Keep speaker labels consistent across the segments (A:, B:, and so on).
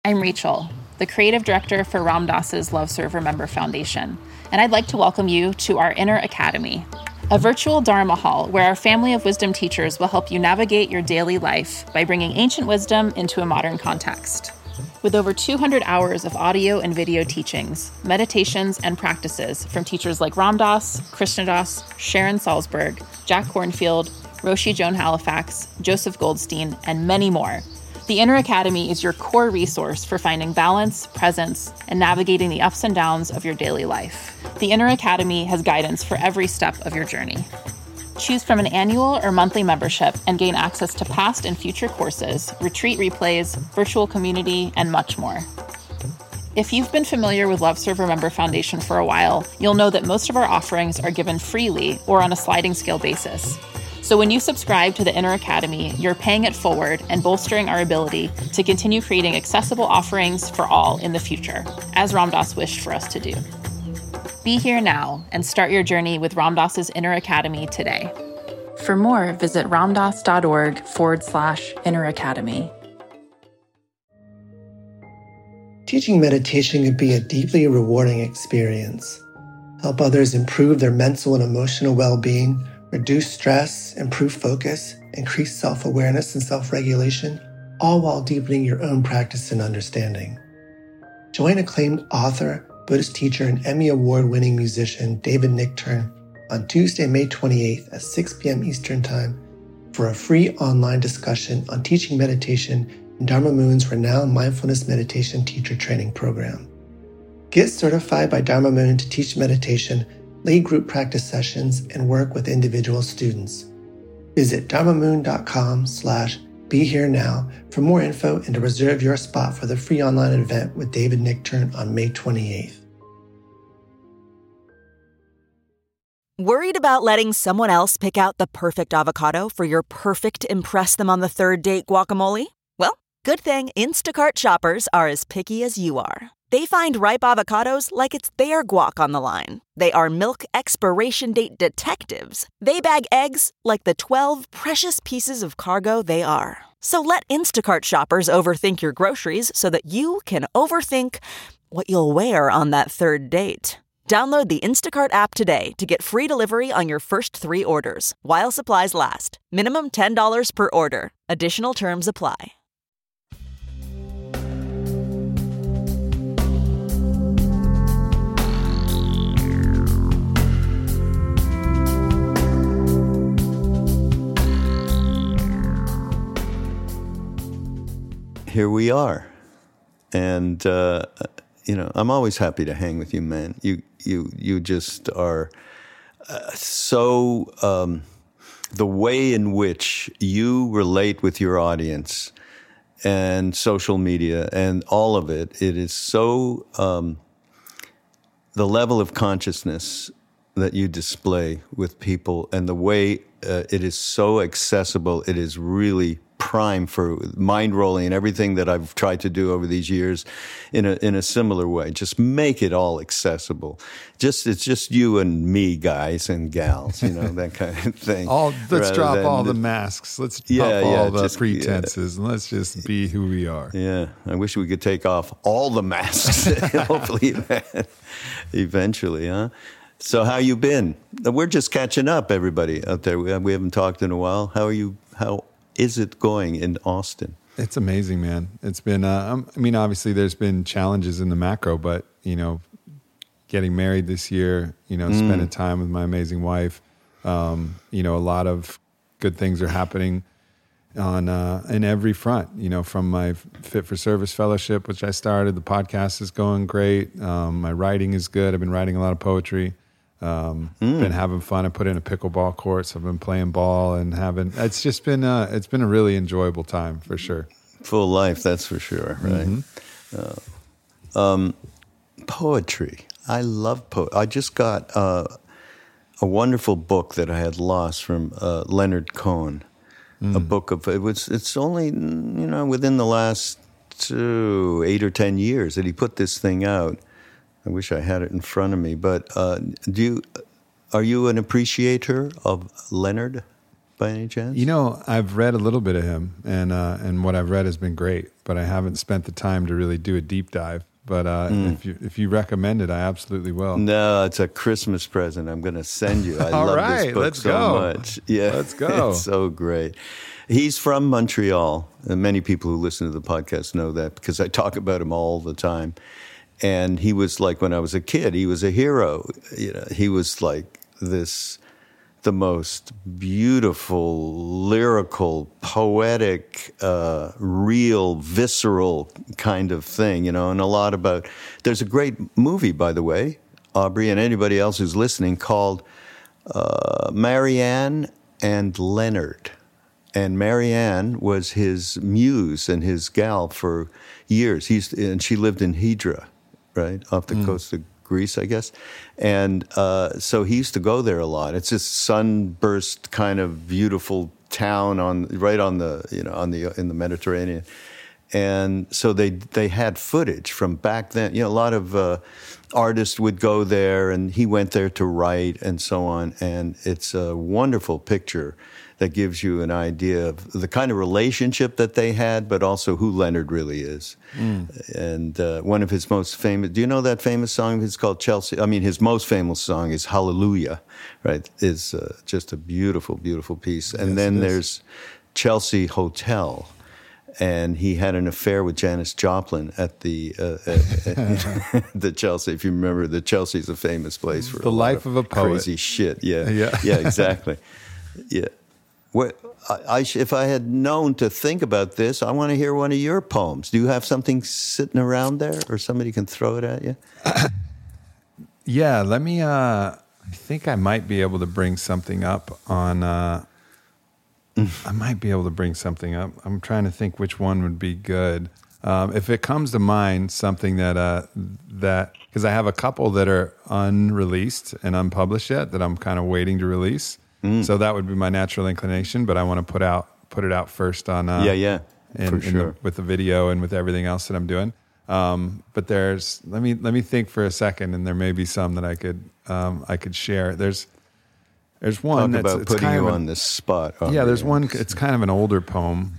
A: I'm Rachel, the creative director for Ram Dass's Love Serve Remember Foundation, and I'd like to welcome you to our Inner Academy, a virtual Dharma hall where our family of wisdom teachers will help you navigate your daily life by bringing ancient wisdom into a modern context. With over 200 hours of audio and video teachings, meditations, and practices from teachers like Ram Dass, Krishna Das, Sharon Salzberg, Jack Kornfield, Roshi Joan Halifax, Joseph Goldstein, and many more, the Inner Academy is your core resource for finding balance, presence, and navigating the ups and downs of your daily life. The Inner Academy has guidance for every step of your journey. Choose from an annual or monthly membership and gain access to past and future courses, retreat replays, virtual community, and much more. If you've been familiar with Love Serve Remember Foundation for a while, you'll know that most of our offerings are given freely or on a sliding scale basis. So when you subscribe to the Inner Academy, you're paying it forward and bolstering our ability to continue creating accessible offerings for all in the future, as Ram Dass wished for us to do. Be here now and start your journey with Ram Dass's Inner Academy today. For more, visit ramdass.org/Inner Academy.
B: Teaching meditation can be a deeply rewarding experience. Help others improve their mental and emotional well-being, reduce stress, improve focus, increase self-awareness and self-regulation, all while deepening your own practice and understanding. Join acclaimed author, Buddhist teacher, and Emmy Award-winning musician David Nichtern on Tuesday, May 28th at 6 p.m. Eastern Time for a free online discussion on teaching meditation in Dharma Moon's renowned mindfulness meditation teacher training program. Get certified by Dharma Moon to teach meditation, lead group practice sessions, and work with individual students. Visit dharmamoon.com/BeHereNow for more info and to reserve your spot for the free online event with David Nichtern on May 28th.
C: Worried about letting someone else pick out the perfect avocado for your perfect impress them on the third date guacamole? Well, good thing Instacart shoppers are as picky as you are. They find ripe avocados like it's their guac on the line. They are milk expiration date detectives. They bag eggs like the 12 precious pieces of cargo they are. So let Instacart shoppers overthink your groceries so that you can overthink what you'll wear on that third date. Download the Instacart app today to get free delivery on your first 3 orders, while supplies last. Minimum $10 per order. Additional terms apply.
D: Here we are, and I'm always happy to hang with you, man. You just are so the way in which you relate with your audience and social media and all of it. It is so the level of consciousness that you display with people and the way it is so accessible. It is really prime for mind rolling and everything that I've tried to do over these years in a similar way. Just make it all accessible. It's just you and me, guys and gals, that kind of thing.
E: Let's drop all the masks. Let's drop all the pretenses and let's just be who we are.
D: Yeah. I wish we could take off all the masks. Hopefully eventually, huh? So how you been? We're just catching up, everybody out there. We haven't talked in a while. How are you? How is it going in Austin?
E: It's amazing, man. It's been, obviously there's been challenges in the macro, but, getting married this year, spending time with my amazing wife, a lot of good things are happening in every front, from my Fit for Service fellowship, which I started. The podcast is going great. My writing is good. I've been writing a lot of poetry. Been having fun. I put in a pickleball court, so I've been playing ball and it's just been it's been a really enjoyable time for sure.
D: Full life, that's for sure, right? Mm-hmm. Poetry. I love poetry. I just got a wonderful book that I had lost from Leonard Cohen. A book of it's only within the last 8 or 10 years that he put this thing out. I wish I had it in front of me, but are you an appreciator of Leonard? by any chance?
E: You know, I've read a little bit of him, and what I've read has been great, but I haven't spent the time to really do a deep dive. But if you recommend it, I absolutely will.
D: No, it's a Christmas present I'm going to send you. I
E: All
D: love
E: right,
D: this book
E: let's
D: so
E: go.
D: much. Yeah,
E: Let's go.
D: It's so great. He's from Montreal, and many people who listen to the podcast know that because I talk about him all the time. And he was like, when I was a kid, he was a hero. You know, he was like the most beautiful, lyrical, poetic, real, visceral kind of thing, you know, and a lot about, there's a great movie, by the way, Aubrey, and anybody else who's listening, called Marianne and Leonard. And Marianne was his muse and his gal for years. And she lived in Hydra, right, off the coast of Greece, I guess. And so he used to go there a lot. It's this sunburst kind of beautiful town in the Mediterranean. And so they had footage from back then. You know, a lot of artists would go there, and he went there to write and so on. And it's a wonderful picture that gives you an idea of the kind of relationship that they had, but also who Leonard really is. And one of his most famous, do you know that famous song of his called Chelsea? I mean, his most famous song is Hallelujah, right? Is just a beautiful, beautiful piece. And then there's Chelsea Hotel. And he had an affair with Janis Joplin at the the Chelsea. If you remember, the Chelsea's a famous place for
E: the life of a poet.
D: Crazy shit. Yeah, exactly. Yeah. Well, if I had known to think about this, I want to hear one of your poems. Do you have something sitting around there, or somebody can throw it at you?
E: Yeah, let me. I think I might be able to bring something up on. I might be able to bring something up. I'm trying to think which one would be good. If it comes to mind, something that because I have a couple that are unreleased and unpublished yet that I'm kind of waiting to release. So that would be my natural inclination, but I want to put it out first on with the video and with everything else that I'm doing. But let me think for a second, and there may be some that I could share. There's one
D: Talk
E: that's
D: about
E: it's
D: putting
E: kind
D: you
E: of
D: on the spot.
E: Yeah, there's one. It's kind of an older poem.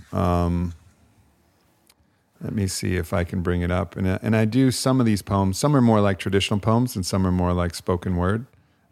E: Let me see if I can bring it up. And I do some of these poems. Some are more like traditional poems, and some are more like spoken word.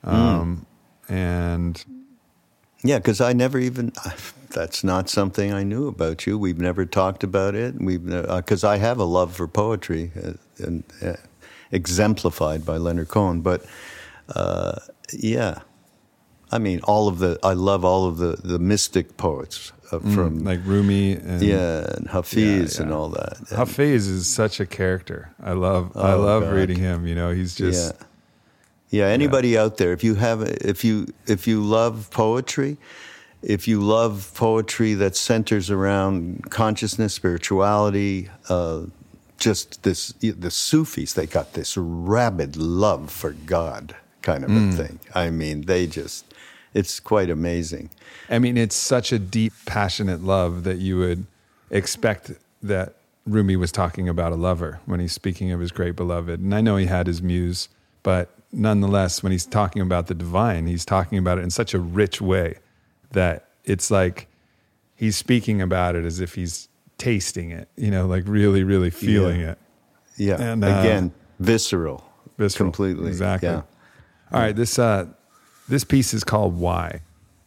E: And
D: yeah, because I never even, that's not something I knew about you. We've never talked about it. Because I have a love for poetry, and exemplified by Leonard Cohen. But yeah, I mean, I love all of the mystic poets from
E: like Rumi and
D: and Hafiz and all that. And
E: Hafiz is such a character. I love reading him. You know, he's just
D: anybody out there, if you love poetry, if you love poetry that centers around consciousness, spirituality, just the Sufis, they got this rabid love for God kind of a thing. I mean, it's quite amazing.
E: I mean, it's such a deep, passionate love that you would expect that Rumi was talking about a lover when he's speaking of his great beloved. And I know he had his muse, but nonetheless, when he's talking about the divine, he's talking about it in such a rich way that it's like he's speaking about it as if he's tasting it, you know, like really, really feeling it.
D: Yeah.
E: And
D: again, visceral. Completely.
E: Exactly.
D: Yeah.
E: All right. This piece is called Why.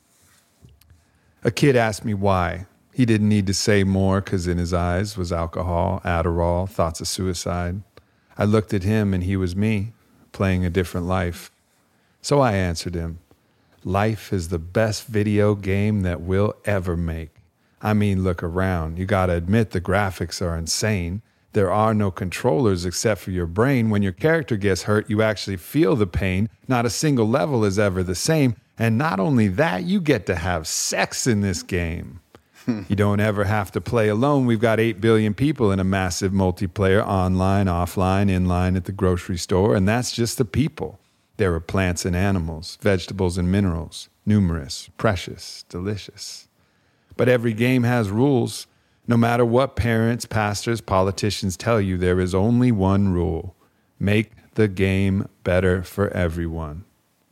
E: A kid asked me why. He didn't need to say more because in his eyes was alcohol, Adderall, thoughts of suicide. I looked at him and he was me, playing a different life. So I answered him, life is the best video game that we'll ever make. I mean, look around. You got to admit the graphics are insane. There are no controllers except for your brain. When your character gets hurt, you actually feel the pain. Not a single level is ever the same. And not only that, you get to have sex in this game. You don't ever have to play alone. We've got 8 billion people in a massive multiplayer, online, offline, inline at the grocery store. And that's just the people. There are plants and animals, vegetables and minerals, numerous, precious, delicious. But every game has rules. No matter what parents, pastors, politicians tell you, there is only one rule. Make the game better for everyone.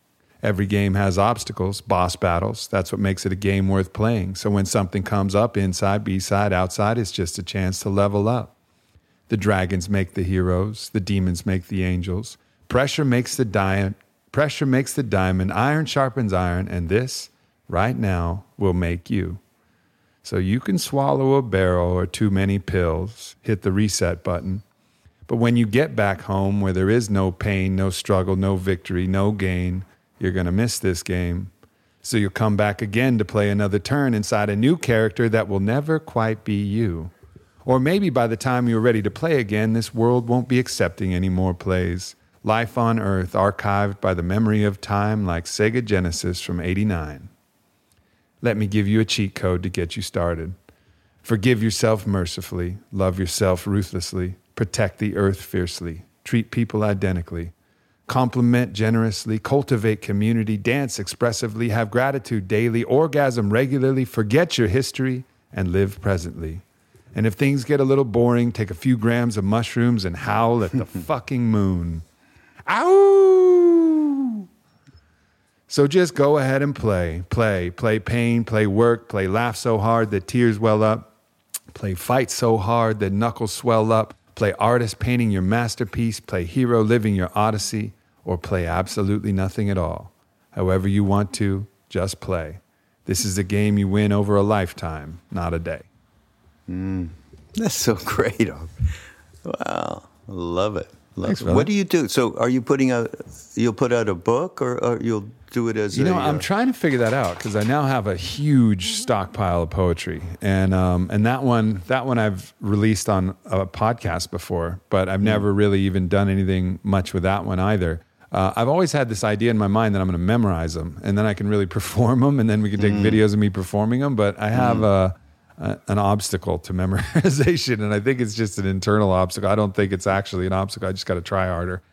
E: Every game has obstacles, boss battles. That's what makes it a game worth playing. So when something comes up inside, B-side, outside, it's just a chance to level up. The dragons make the heroes. The demons make the angels. Pressure makes the diamond. Iron sharpens iron. And this, right now, will make you. So you can swallow a barrel or too many pills, hit the reset button. But when you get back home where there is no pain, no struggle, no victory, no gain, you're going to miss this game. So you'll come back again to play another turn inside a new character that will never quite be you. Or maybe by the time you're ready to play again, this world won't be accepting any more plays. Life on Earth archived by the memory of time like Sega Genesis from '89. Let me give you a cheat code to get you started. Forgive yourself mercifully, love yourself ruthlessly, protect the earth fiercely, treat people identically, compliment generously, cultivate community, dance expressively, have gratitude daily, orgasm regularly, forget your history, and live presently. And if things get a little boring, take a few grams of mushrooms and howl at the fucking moon. Ow! So just go ahead and play. Play pain, play work, play laugh so hard that tears well up, play fight so hard that knuckles swell up, play artist painting your masterpiece, play hero living your odyssey, or play absolutely nothing at all. However you want to, just play. This is a game you win over a lifetime, not a day.
D: That's so great. Wow. I love it.
E: Thanks,
D: it.
E: brother.
D: What do you do? So are you you'll put out a book or you'll do it as
E: I'm trying to figure that out because I now have a huge stockpile of poetry. And that one I've released on a podcast before, but I've never really even done anything much with that one either. I've always had this idea in my mind that I'm going to memorize them and then I can really perform them and then we can take videos of me performing them. But I have an obstacle to memorization, and I think it's just an internal obstacle. I don't think it's actually an obstacle. I just got to try harder.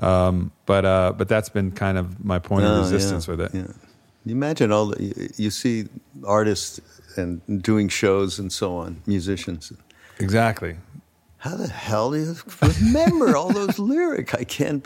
E: But that's been kind of my point of resistance with it.
D: Yeah. You imagine you see artists and doing shows and so on, musicians.
E: Exactly.
D: How the hell do you remember all those lyrics? I can't,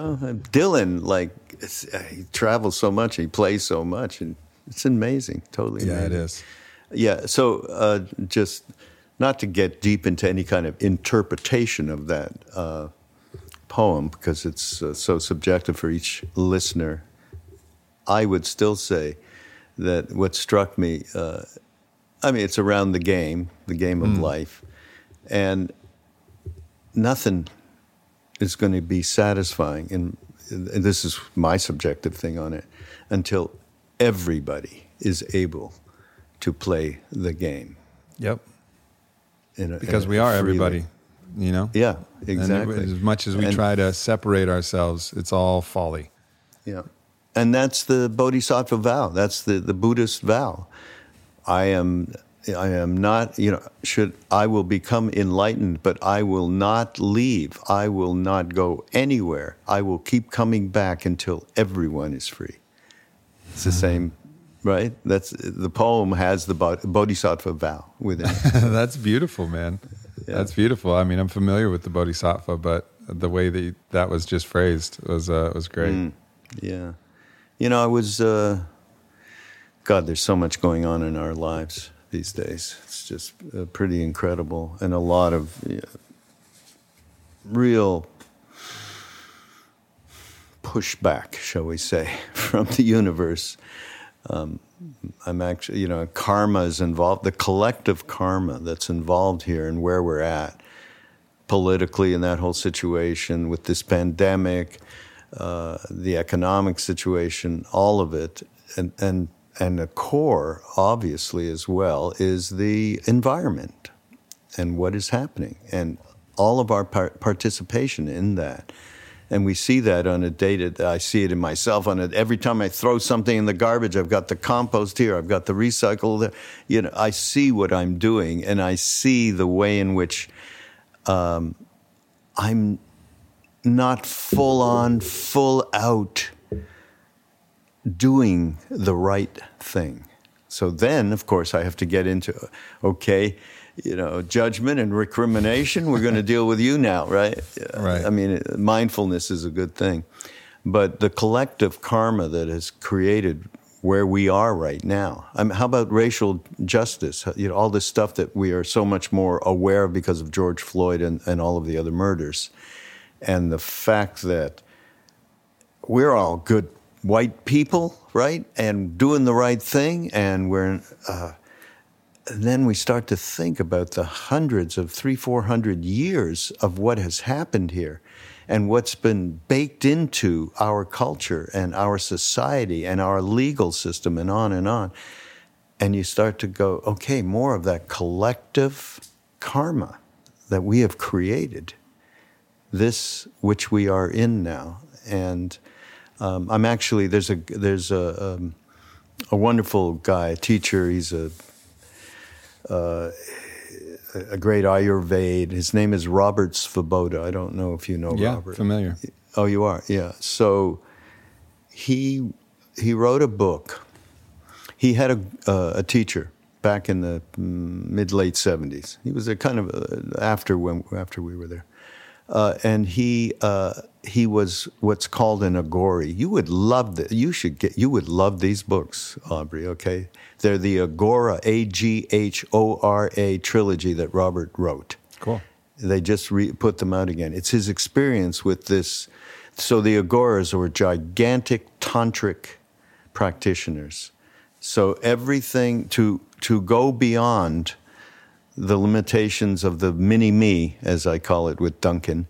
D: Dylan, he travels so much, he plays so much, and it's amazing, totally amazing.
E: Yeah, it is.
D: Yeah, so just not to get deep into any kind of interpretation of that poem, because it's so subjective for each listener, I would still say that what struck me, it's around the game of life, and nothing is going to be satisfying, and this is my subjective thing on it, until everybody is able to play the game.
E: Yep. Because we are everybody,
D: Yeah, exactly.
E: And as much as we try to separate ourselves, it's all folly.
D: Yeah. And that's the Bodhisattva vow. That's the Buddhist vow. I am not, I will become enlightened, but I will not leave. I will not go anywhere. I will keep coming back until everyone is free. It's the same. Right? That's the poem has the Bodhisattva vow within it.
E: That's beautiful, man.
D: Yeah.
E: That's beautiful. I mean, I'm familiar with the Bodhisattva, but the way that was just phrased was great.
D: Yeah. I was, God, there's so much going on in our lives these days. It's just pretty incredible. And a lot of real pushback, shall we say, from the universe. I'm actually, karma is involved, the collective karma that's involved here and where we're at politically in that whole situation with this pandemic, the economic situation, all of it. And the core, obviously, as well, is the environment and what is happening and all of our participation in that. And we see that on a day-to-day. I see it in myself. Every time I throw something in the garbage, I've got the compost here, I've got the recycle there. I see what I'm doing, and I see the way in which I'm not full out doing the right thing. So then, of course, I have to get into, judgment and recrimination. We're going to deal with you now, right?
E: Right.
D: I mean, mindfulness is a good thing. But the collective karma that has created where we are right now. I mean, how about racial justice? You know, all this stuff that we are so much more aware of because of George Floyd and all of the other murders. And the fact that we're all good white people, right? And doing the right thing. And and then we start to think about the hundreds of 300-400 years of what has happened here and what's been baked into our culture and our society and our legal system and on and on. And you start to go, okay, more of that collective karma that we have created, this which we are in now. And I'm actually, there's a wonderful guy, a teacher. He's a great Ayurveda. His name is Robert Svoboda. I don't know if you know Robert.
E: Yeah, familiar.
D: Oh, you are? Yeah. So he wrote a book. He had a teacher back in the mid-late 70s. He was a kind of after we were there. And he was what's called an Aghori. You would love you would love these books, Aubrey, okay? They're the Aghora, Aghora trilogy that Robert wrote.
E: Cool.
D: They just put them out again. It's his experience with this. So the Aghoras were gigantic tantric practitioners. So everything to go beyond the limitations of the mini-me, as I call it with Duncan,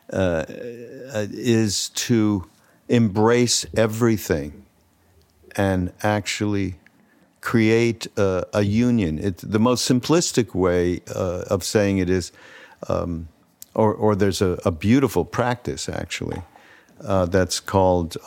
D: is to embrace everything and actually create a union. The most simplistic way of saying it is, or there's a beautiful practice, actually, that's called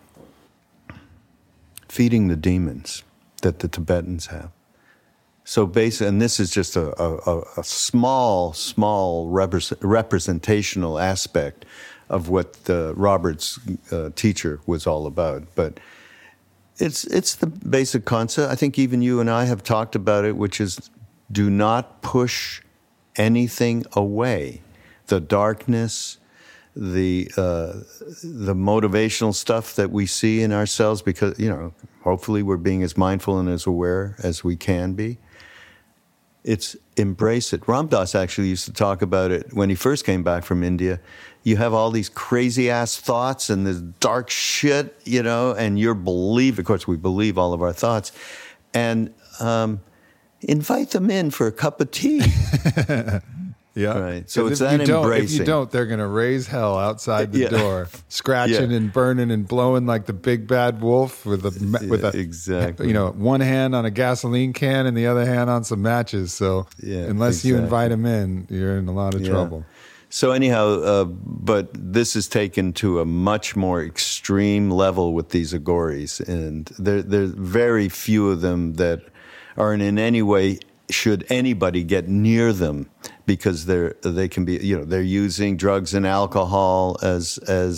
D: feeding the demons that the Tibetans have. So basically, and this is just a small representational aspect of what Robert's teacher was all about. But it's the basic concept. I think even you and I have talked about it, which is do not push anything away. The darkness, the motivational stuff that we see in ourselves, because, hopefully we're being as mindful and as aware as we can be. It's embrace it. Ram Dass actually used to talk about it when he first came back from India. You have all these crazy-ass thoughts and this dark shit, and of course, we believe all of our thoughts, and invite them in for a cup of tea.
E: Yeah.
D: Right. So it's that embracing.
E: If you don't, they're going to raise hell outside the door, scratching and burning and blowing like the big bad wolf with a
D: exactly.
E: One hand on a gasoline can and the other hand on some matches. So unless you invite them in, you're in a lot of trouble.
D: So anyhow, but this is taken to a much more extreme level with these Aghoris, and there's very few of them that are in any way should anybody get near them, because they can be, they're using drugs and alcohol as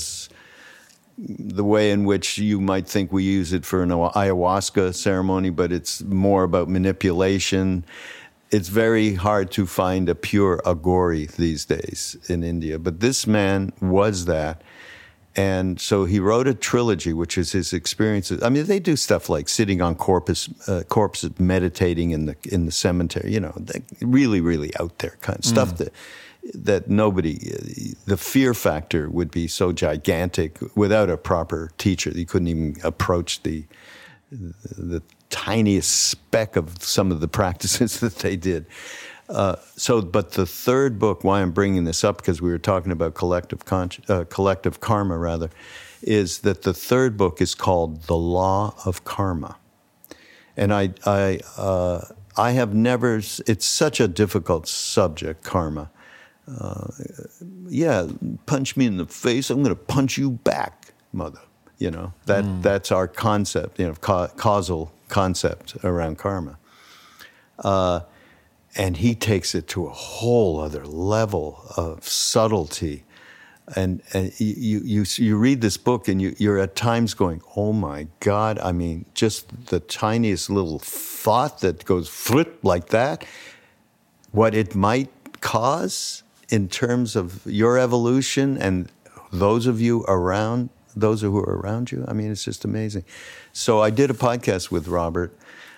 D: the way in which you might think we use it for an ayahuasca ceremony, but it's more about manipulation. It's very hard to find a pure Aghori these days in India, but this man was that. And so he wrote a trilogy, which is his experiences. I mean, they do stuff like sitting on corpses, meditating in the cemetery. Really, really out there kind of stuff that nobody. The fear factor would be so gigantic without a proper teacher. You couldn't even approach the tiniest speck of some of the practices that they did. But the third book, why I'm bringing this up, because we were talking about collective karma, is that the third book is called The Law of Karma. And I have never, it's such a difficult subject, karma. Punch me in the face, I'm going to punch you back, mother. That's our concept, causal concept around karma. And he takes it to a whole other level of subtlety. And you read this book and you're at times going, oh my God, I mean, just the tiniest little thought that goes flip like that, what it might cause in terms of your evolution and those of you around those who are around you. I mean, it's just amazing. So I did a podcast with Robert.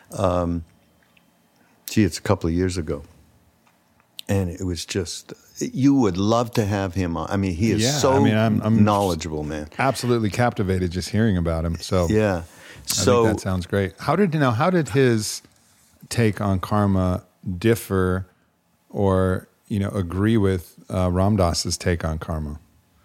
D: It's a couple of years ago. And it was just, you would love to have him on. I mean, he is I'm knowledgeable, man.
E: Absolutely captivated just hearing about him. So
D: yeah.
E: So I think that sounds great. How did his take on karma differ or, agree with Ram Dass's take on karma?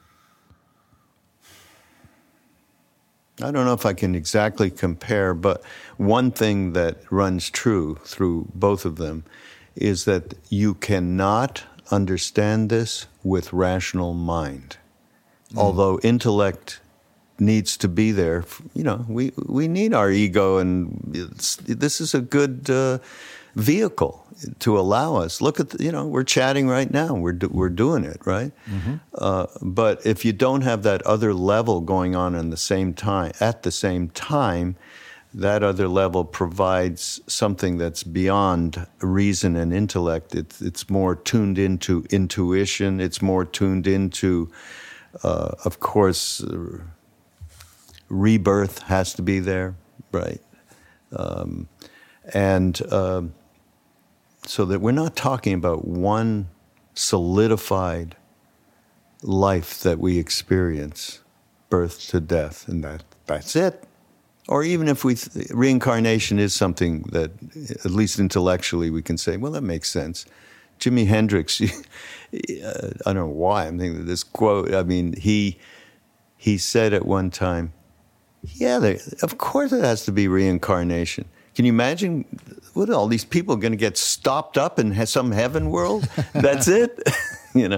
D: I don't know if I can exactly compare, but one thing that runs true through both of them is that you cannot understand this with rational mind. Although intellect needs to be there, we need our ego, and this is a good vehicle to allow us. Look at, we're chatting right now. We're doing it, right? Mm-hmm. But if you don't have that other level going on at the same time, that other level provides something that's beyond reason and intellect. It's more tuned into intuition. It's more tuned into, of course, rebirth has to be there, right? So that we're not talking about one solidified life that we experience, birth to death, and that's it. Or even if reincarnation is something that, at least intellectually, we can say, well, that makes sense. Jimi Hendrix, I don't know why I'm thinking of this quote. I mean, he said at one time, of course it has to be reincarnation. Can you imagine what all these people are going to get stopped up in some heaven world? That's it, Yeah.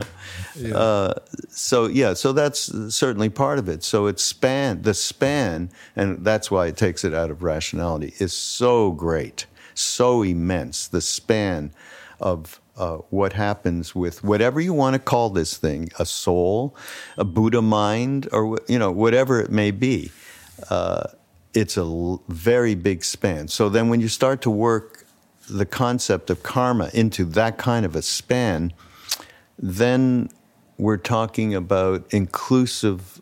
D: So that's certainly part of it. So the span, and that's why it takes it out of rationality, is so great, so immense. The span of what happens with whatever you want to call this thing, a soul, a Buddha mind, or whatever it may be. It's a very big span. So then when you start to work the concept of karma into that kind of a span, then we're talking about inclusive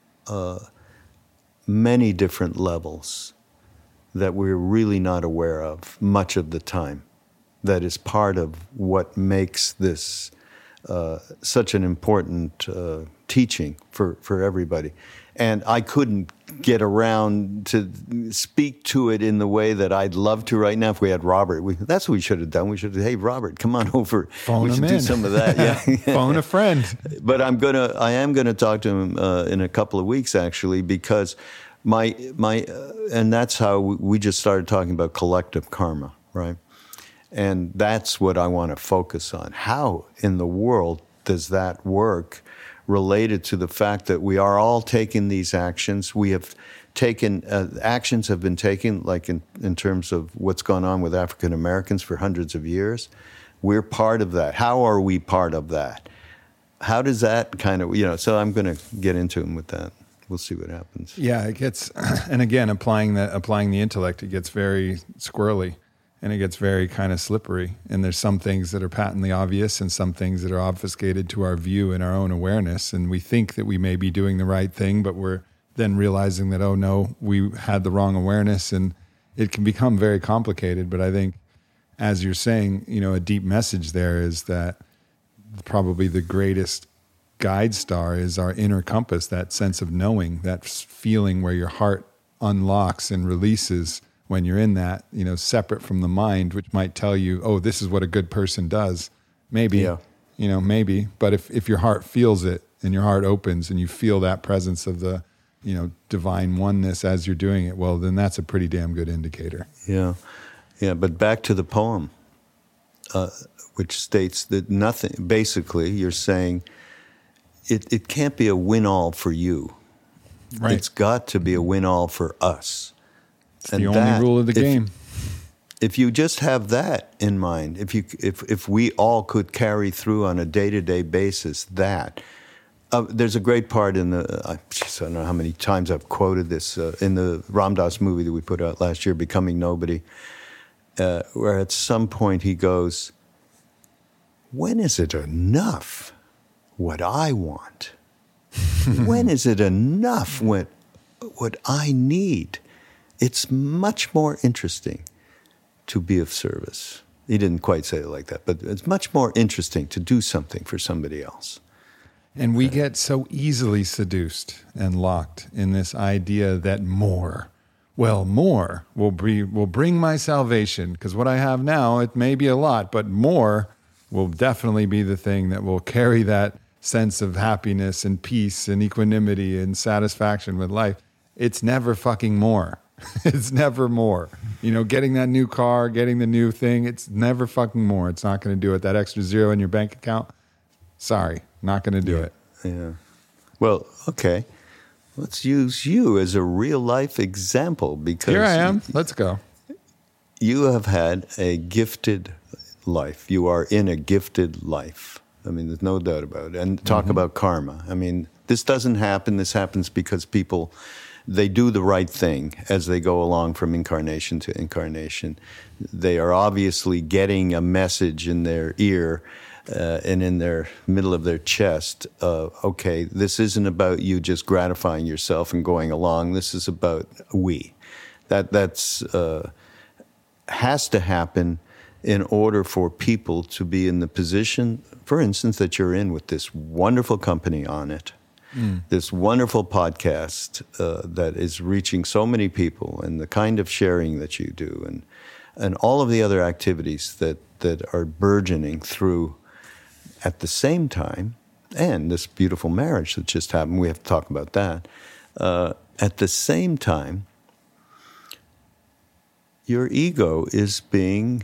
D: many different levels that we're really not aware of much of the time. That is part of what makes this such an important teaching for everybody. And I couldn't get around to speak to it in the way that I'd love to right now. If we had Robert, that's what we should have done. We should have, hey, Robert, come on over.
E: Phone him in.
D: Do some of that. Yeah.
E: Phone a friend.
D: But I am gonna talk to him in a couple of weeks, actually, because and that's how we just started talking about collective karma, right? And that's what I want to focus on. How in the world does that work? Related to the fact that we are all taking these actions. We have taken, actions have been taken, like in terms of what's gone on with African Americans for hundreds of years. We're part of that. How are we part of that? How does that kind of, so I'm going to get into him with that. We'll see what happens.
E: Yeah, it gets, and again, applying the intellect, it gets very squirrely. And it gets very kind of slippery. And there's some things that are patently obvious and some things that are obfuscated to our view and our own awareness. And we think that we may be doing the right thing, but we're then realizing that, oh no, we had the wrong awareness. And it can become very complicated. But I think, as you're saying, a deep message there is that probably the greatest guide star is our inner compass, that sense of knowing, that feeling where your heart unlocks and releases when you're in that, separate from the mind, which might tell you, oh, this is what a good person does. Maybe, maybe. But if your heart feels it and your heart opens and you feel that presence of the, divine oneness as you're doing it, well, then that's a pretty damn good indicator.
D: Yeah. Yeah. But back to the poem, which states that nothing, basically, you're saying it can't be a win-all for you.
E: Right.
D: It's got to be a win-all for us.
E: It's the only rule of the game.
D: If you just have that in mind, if we all could carry through on a day-to-day basis that, there's a great part in I don't know how many times I've quoted this, in the Ram Dass movie that we put out last year, Becoming Nobody, where at some point he goes, when is it enough what I want? When is it enough? What I need? It's much more interesting to be of service. He didn't quite say it like that, but it's much more interesting to do something for somebody else.
E: And we get so easily seduced and locked in this idea that more will bring my salvation. Because what I have now, it may be a lot, but more will definitely be the thing that will carry that sense of happiness and peace and equanimity and satisfaction with life. It's never fucking more. It's never more. Getting that new car, getting the new thing, it's never fucking more. It's not going to do it. That extra zero in your bank account, sorry, not going to do it.
D: Yeah. Well, okay. Let's use you as a real life example, because
E: here I am. Let's go.
D: You have had a gifted life. You are in a gifted life. I mean, there's no doubt about it. And talk about karma. I mean, this doesn't happen. This happens because people, they do the right thing as they go along from incarnation to incarnation. They are obviously getting a message in their ear and in their middle of their chest. Okay, this isn't about you just gratifying yourself and going along. This is about we. That's has to happen in order for people to be in the position, for instance, that you're in with this wonderful company on it. This wonderful podcast that is reaching so many people, and the kind of sharing that you do, and all of the other activities that are burgeoning through at the same time, and this beautiful marriage that just happened, we have to talk about that. At the same time, your ego is being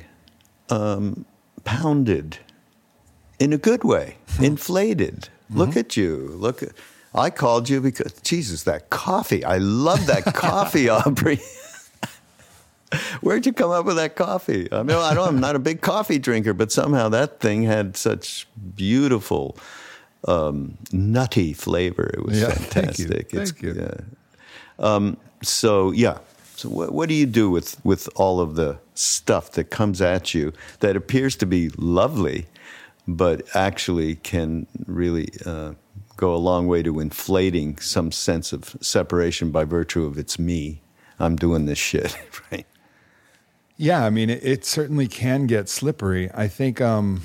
D: pounded in a good way, inflated. Look at you. I called you because, Jesus, that coffee. I love that coffee, Aubrey. Where'd you come up with that coffee? I mean, I'm not a big coffee drinker, but somehow that thing had such beautiful, nutty flavor. It was fantastic.
E: Thank you.
D: Yeah. So what do you do with all of the stuff that comes at you that appears to be lovely, but actually can really go a long way to inflating some sense of separation by virtue of it's me. I'm doing this shit, right?
E: Yeah, I mean, it certainly can get slippery. I think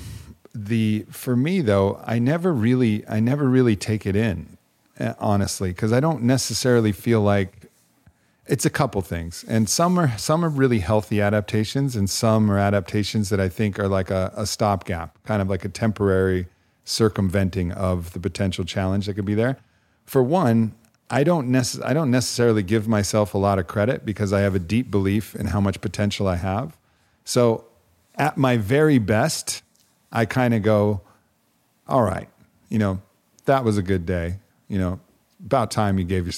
E: for me though, I never really take it in, honestly, because I don't necessarily feel like it's a couple things, and some are really healthy adaptations, and some are adaptations that I think are like a stopgap, kind of like a temporary circumventing of the potential challenge that could be there. For one, I don't necessarily give myself a lot of credit because I have a deep belief in how much potential I have. So at my very best, I kind of go, all right, that was a good day. About time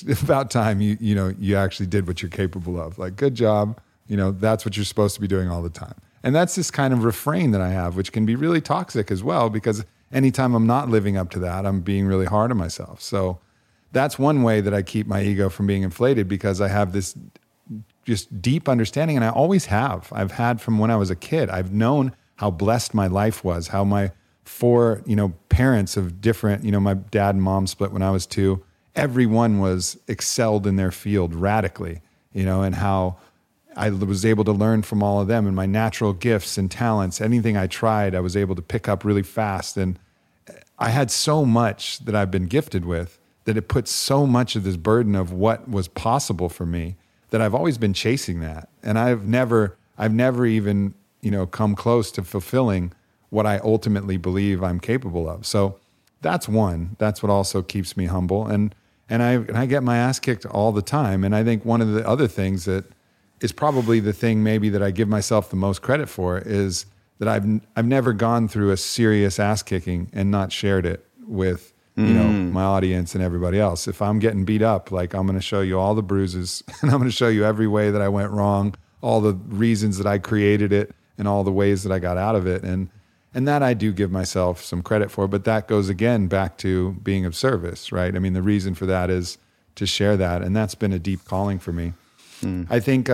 E: you actually did what you're capable of. Like, good job. That's what you're supposed to be doing all the time. And that's this kind of refrain that I have, which can be really toxic as well, because anytime I'm not living up to that, I'm being really hard on myself. So that's one way that I keep my ego from being inflated, because I have this just deep understanding, and I always have. I've had from when I was a kid. I've known how blessed my life was, how my four, parents of different, my dad and mom split when I was 2. Everyone was excelled in their field radically, and how I was able to learn from all of them, and my natural gifts and talents. Anything I tried, I was able to pick up really fast. And I had so much that I've been gifted with, that it puts so much of this burden of what was possible for me, that I've always been chasing that. And I've never even, come close to fulfilling what I ultimately believe I'm capable of. So that's one. That's what also keeps me humble. And I get my ass kicked all the time. And I think one of the other things that is probably the thing maybe that I give myself the most credit for is that I've never gone through a serious ass kicking and not shared it with my audience and everybody else. If I'm getting beat up, like, I'm going to show you all the bruises, and I'm going to show you every way that I went wrong, all the reasons that I created it, and all the ways that I got out of it. And that I do give myself some credit for, but that goes again back to being of service, right? I mean, the reason for that is to share that, and that's been a deep calling for me. I think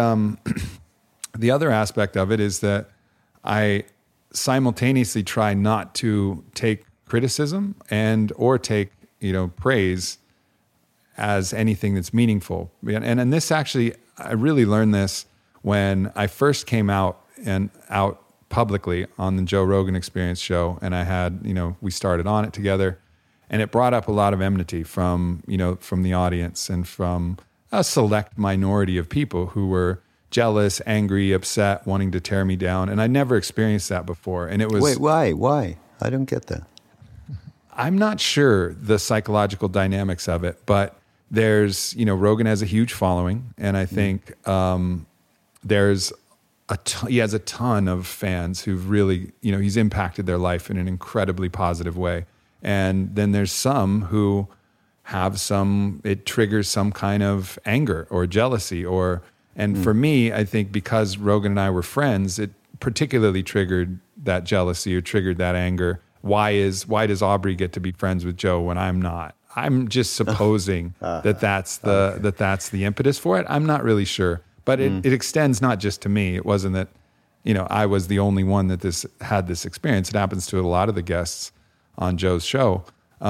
E: the other aspect of it is that I simultaneously try not to take criticism or take praise as anything that's meaningful. And this actually, I really learned this when I first came out publicly on the Joe Rogan Experience show, and I had, we started on it together, and it brought up a lot of enmity from the audience and from a select minority of people who were jealous, angry, upset, wanting to tear me down. And I never experienced that before. And it was...
D: Wait, why? I don't get that.
E: I'm not sure the psychological dynamics of it, but there's, Rogan has a huge following, and I think he has a ton of fans who've really, he's impacted their life in an incredibly positive way. And then there's some who have it triggers some kind of anger or jealousy and for me, I think because Rogan and I were friends, it particularly triggered that jealousy or triggered that anger. Why does Aubrey get to be friends with Joe when I'm not? I'm just supposing that's the impetus for it. I'm not really sure. But it extends not just to me. It wasn't that, I was the only one that had this experience. It happens to a lot of the guests on Joe's show.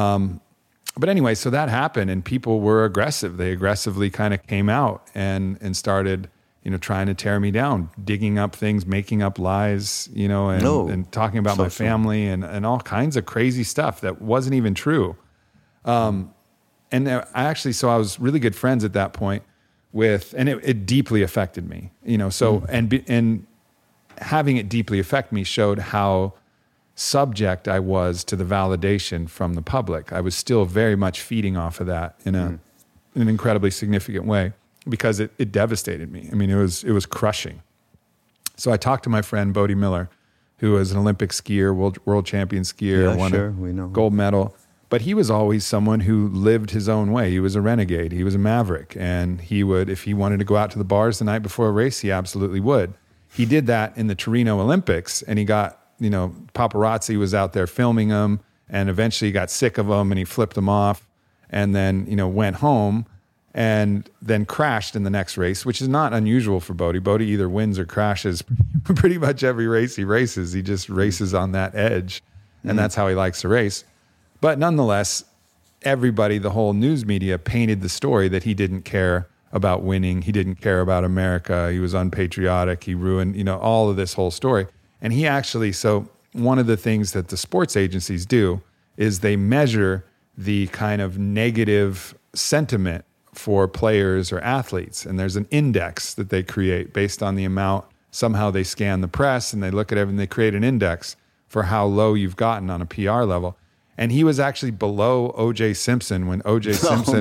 E: But anyway, so that happened, and people were aggressive. They aggressively kind of came out and started, trying to tear me down, digging up things, making up lies, and talking about my family and all kinds of crazy stuff that wasn't even true. And I was really good friends at that point and it deeply affected me, and having it deeply affect me showed how subject I was to the validation from the public. I was still very much feeding off of that in an incredibly significant way because it devastated me. I mean, it was crushing. So I talked to my friend Bodie Miller, who was an Olympic skier, world champion skier, won a gold medal. But he was always someone who lived his own way. He was a renegade. He was a maverick. And he would, if he wanted to go out to the bars the night before a race, he absolutely would. He did that in the Torino Olympics, and he got, paparazzi was out there filming him, and eventually he got sick of them and he flipped them off and then, went home and then crashed in the next race, which is not unusual for Bodie. Bodie either wins or crashes pretty much every race he races. He just races on that edge, and that's how he likes to race. But nonetheless, everybody, the whole news media painted the story that he didn't care about winning. He didn't care about America. He was unpatriotic. He ruined, all of this whole story. And he actually, so one of the things that the sports agencies do is they measure the kind of negative sentiment for players or athletes. And there's an index that they create based on the amount. Somehow they scan the press and they look at everything. They create an index for how low you've gotten on a PR level. And he was actually below O.J. Simpson when O.J. Simpson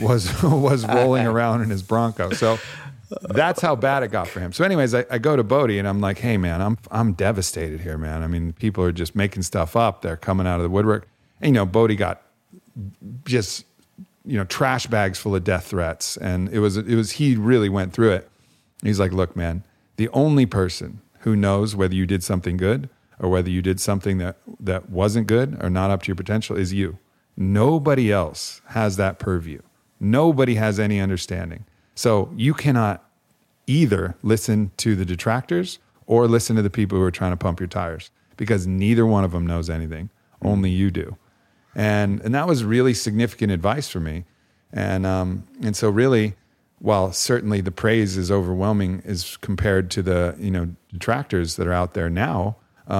E: was rolling around in his Bronco. So that's how bad it got for him. So anyways, I go to Bodie and I'm like, hey man, I'm devastated here, man. I mean, people are just making stuff up. They're coming out of the woodwork. And, Bodie got just, trash bags full of death threats. And it was, he really went through it. He's like, look, man, the only person who knows whether you did something good or whether you did something that wasn't good or not up to your potential is you. Nobody else has that purview. Nobody has any understanding. So you cannot either listen to the detractors or listen to the people who are trying to pump your tires because neither one of them knows anything. Only you do. And that was really significant advice for me. And so really, while certainly the praise is overwhelming as compared to the, detractors that are out there now,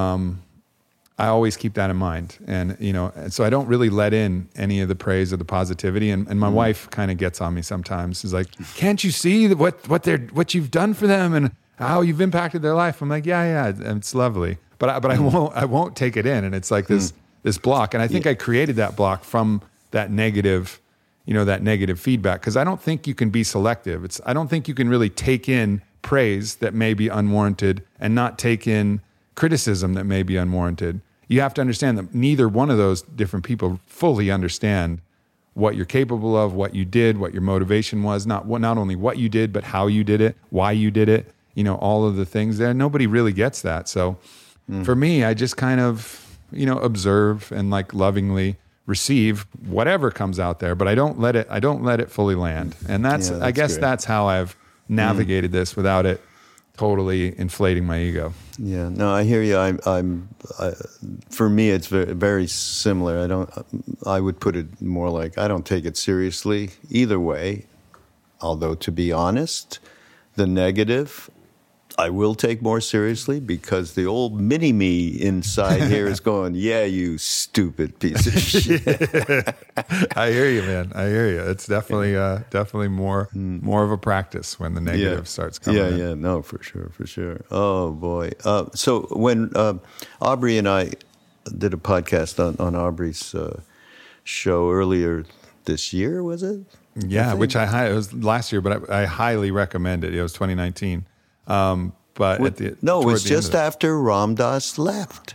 E: I always keep that in mind. And, so I don't really let in any of the praise or the positivity. And my wife kind of gets on me sometimes. She's like, can't you see what you've done for them and how you've impacted their life? I'm like, yeah, it's lovely. But I won't take it in. And it's like this block. And I think I created that block from that negative, that negative feedback. Cause I don't think you can be selective. I don't think you can really take in praise that may be unwarranted and not take in criticism that may be unwarranted. You have to understand that neither one of those different people fully understand what you're capable of, what you did, what your motivation was, not only what you did, but how you did it, why you did it, all of the things there. Nobody really gets that. So for me, I just kind of, observe and like lovingly receive whatever comes out there, but I don't let it fully land. And that's I guess great. That's how I've navigated this without it totally inflating my ego.
D: Yeah, no, I hear you. For me, it's very, very similar. I would put it more like I don't take it seriously either way. Although, to be honest, the negative I will take more seriously because the old mini-me inside here is going, yeah, you stupid piece of shit.
E: I hear you, man. I hear you. It's definitely more of a practice when the negative starts coming in.
D: Yeah, no, for sure. Oh, boy. So when Aubrey and I did a podcast on Aubrey's show earlier this year, was it?
E: Yeah, it was last year, but I highly recommend it. It was 2019. But
D: it was just after Ram Dass left.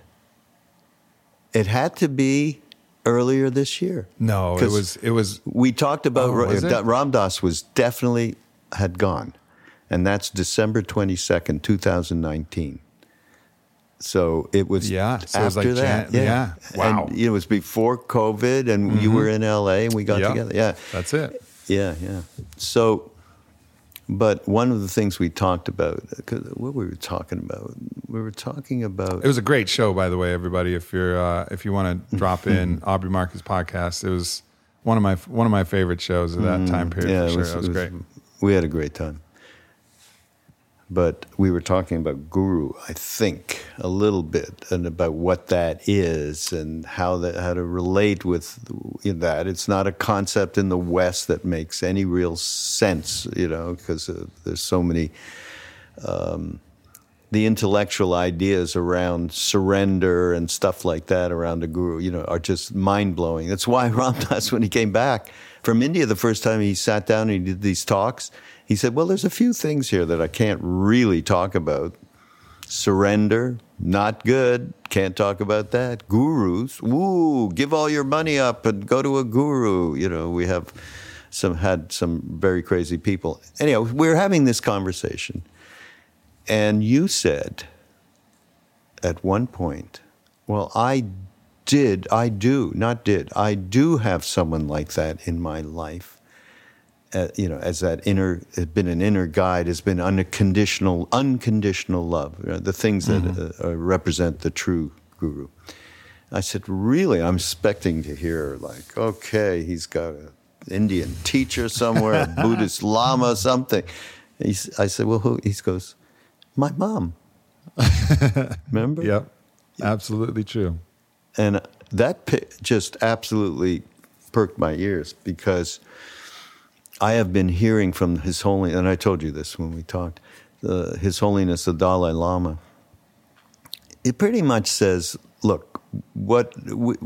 D: It had to be earlier this year.
E: No, it was.
D: We talked about Ram Dass was definitely had gone, and that's December 22nd, 2019. So it was after that.
E: Wow.
D: And it was before COVID, and you were in LA, and we got together. Yeah,
E: that's it.
D: Yeah. So, but one of the things we talked about, what we were talking about.
E: It was a great show, by the way, everybody. If you want to drop in Aubrey Marcus podcast, it was one of my favorite shows of that time period. Yeah, for sure. It was great.
D: We had a great time. But we were talking about guru, I think, a little bit, and about what that is and how to relate with that. It's not a concept in the West that makes any real sense, because there's so many the intellectual ideas around surrender and stuff like that around a guru, are just mind-blowing. That's why Ram Dass, when he came back from India the first time he sat down and he did these talks, he said, well, there's a few things here that I can't really talk about. Surrender, not good, can't talk about that. Gurus, give all your money up and go to a guru. We have had some very crazy people. Anyhow, we're having this conversation. And you said at one point, well, I do have someone like that in my life. As that has been an inner guide, has been unconditional love, the things that represent the true guru. I said, really? I'm expecting to hear okay, he's got an Indian teacher somewhere, a Buddhist Lama, something. I said, well, who? He goes, my mom. Remember?
E: Yep, absolutely true.
D: And that just absolutely perked my ears because I have been hearing from His Holiness, and I told you this when we talked, His Holiness the Dalai Lama. It pretty much says, look, what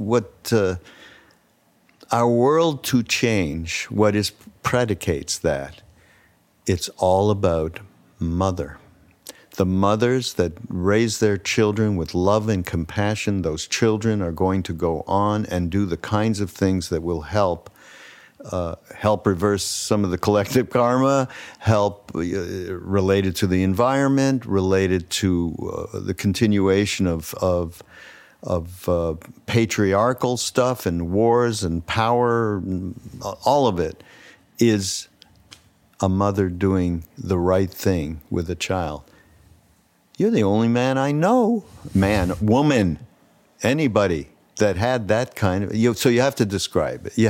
D: our world to change, what predicates that, it's all about mother. The mothers that raise their children with love and compassion, those children are going to go on and do the kinds of things that will help reverse some of the collective karma, help related to the environment, related to the continuation of patriarchal stuff and wars and power. All of it is a mother doing the right thing with a child. You're the only man I know, woman, anybody that had that kind of. So you have to describe it.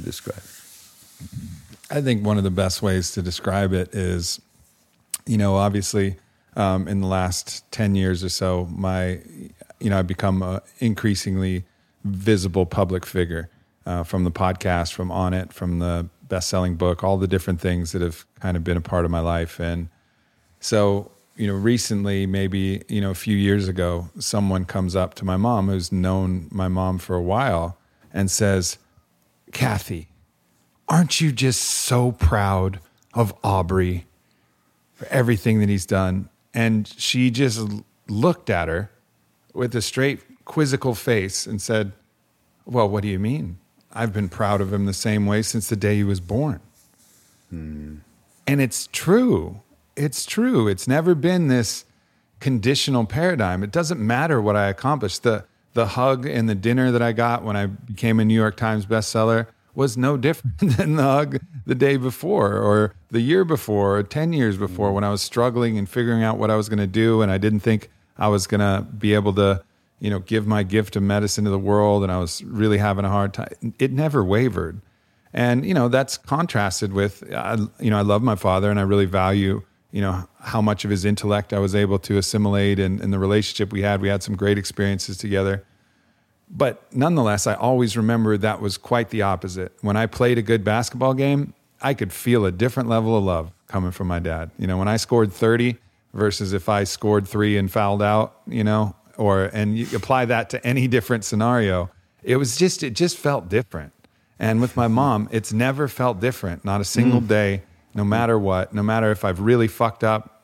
E: I think one of the best ways to describe it is, obviously, in the last 10 years or so, I've become an increasingly visible public figure from the podcast, from On It, from the best-selling book, all the different things that have kind of been a part of my life. And so, recently, maybe, a few years ago, someone comes up to my mom who's known my mom for a while and says, Kathy, aren't you just so proud of Aubrey for everything that he's done? And she just looked at her with a straight quizzical face and said, well, what do you mean? I've been proud of him the same way since the day he was born. And it's true. It's true. It's never been this conditional paradigm. It doesn't matter what I accomplished. The hug and the dinner that I got when I became a New York Times bestseller was no different than the hug the day before or the year before or 10 years before when I was struggling and figuring out what I was going to do. And I didn't think I was going to be able to, give my gift of medicine to the world. And I was really having a hard time. It never wavered. And, that's contrasted with, I love my father and I really value, how much of his intellect I was able to assimilate and the relationship we had some great experiences together. But nonetheless, I always remember that was quite the opposite. When I played a good basketball game, I could feel a different level of love coming from my dad. When I scored 30 versus if I scored 3 and fouled out, and you apply that to any different scenario, it just felt different. And with my mom, it's never felt different. Not a single day, no matter what, no matter if I've really fucked up,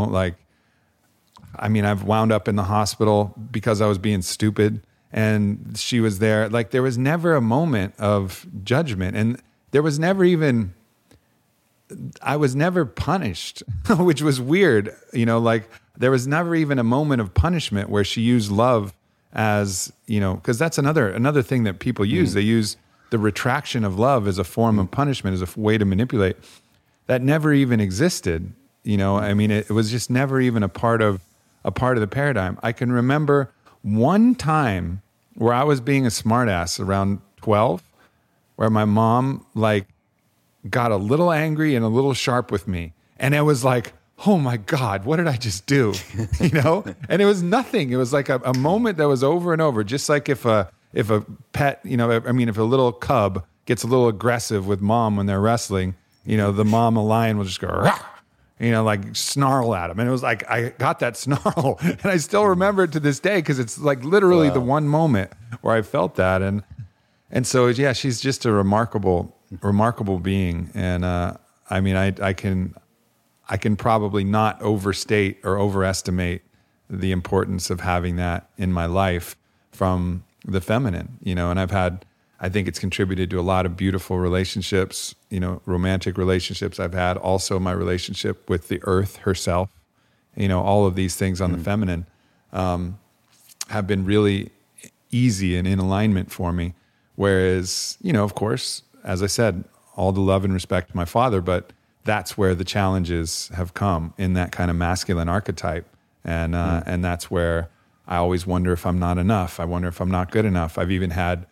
E: I've wound up in the hospital because I was being stupid. And she was there. Like, there was never a moment of judgment. And there was never even, I was never punished, which was weird. There was never even a moment of punishment where she used love as, because that's another thing that people use. They use the retraction of love as a form of punishment, as a way to manipulate. That never even existed. It was just never even a part of the paradigm. I can remember one time where I was being a smartass around 12, where my mom got a little angry and a little sharp with me. And it was like, oh my God, what did I just do? And it was nothing. It was like a moment that was over and over. Just like if a pet, if a little cub gets a little aggressive with mom when they're wrestling, the mom, a lion will just go, rah! Snarl at him. And it was like, I got that snarl. And I still remember it to this day because it's literally the one moment where I felt that. And so, yeah, she's just a remarkable being. And I can probably not overstate or overestimate the importance of having that in my life from the feminine, and I think it's contributed to a lot of beautiful relationships, romantic relationships I've had. Also my relationship with the earth herself, all of these things on the feminine have been really easy and in alignment for me. Whereas, of course, as I said, all the love and respect to my father, but that's where the challenges have come in that kind of masculine archetype. And that's where I always wonder if I'm not enough. I wonder if I'm not good enough. I've even had,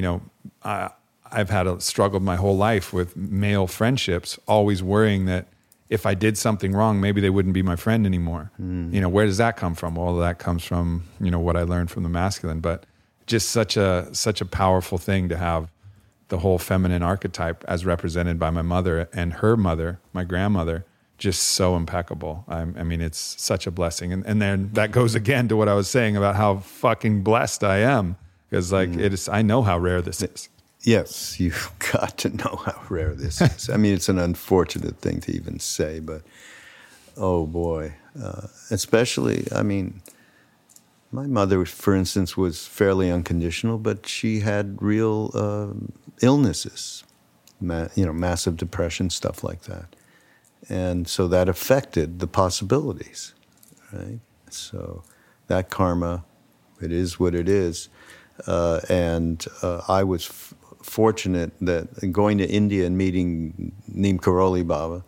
E: I've struggled my whole life with male friendships, always worrying that if I did something wrong, maybe they wouldn't be my friend anymore. Where does that come from? Well, that comes from, what I learned from the masculine, but just such a powerful thing to have the whole feminine archetype as represented by my mother and her mother, my grandmother, just so impeccable. It's such a blessing. And then that goes again to what I was saying about how fucking blessed I am. Because I know how rare this is.
D: Yes, you've got to know how rare this is. It's an unfortunate thing to even say, but oh boy. Especially, my mother, for instance, was fairly unconditional, but she had real illnesses, massive depression, stuff like that. And so that affected the possibilities, right? So that karma, it is what it is. And I was fortunate that going to India and meeting Neem Karoli Baba,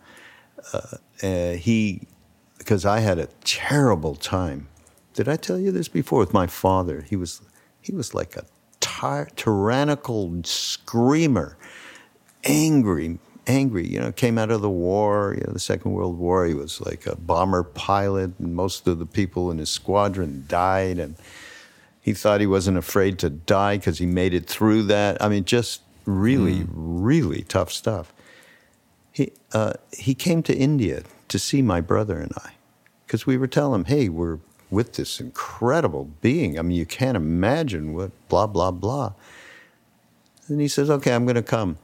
D: because I had a terrible time. Did I tell you this before with my father? He was like a tyrannical screamer, angry, came out of the war, the Second World War. He was like a bomber pilot, and most of the people in his squadron died, and he thought he wasn't afraid to die because he made it through that. Just really, really tough stuff. He came to India to see my brother and I because we were telling him, hey, we're with this incredible being. You can't imagine what blah, blah, blah. And he says, okay, I'm going to come.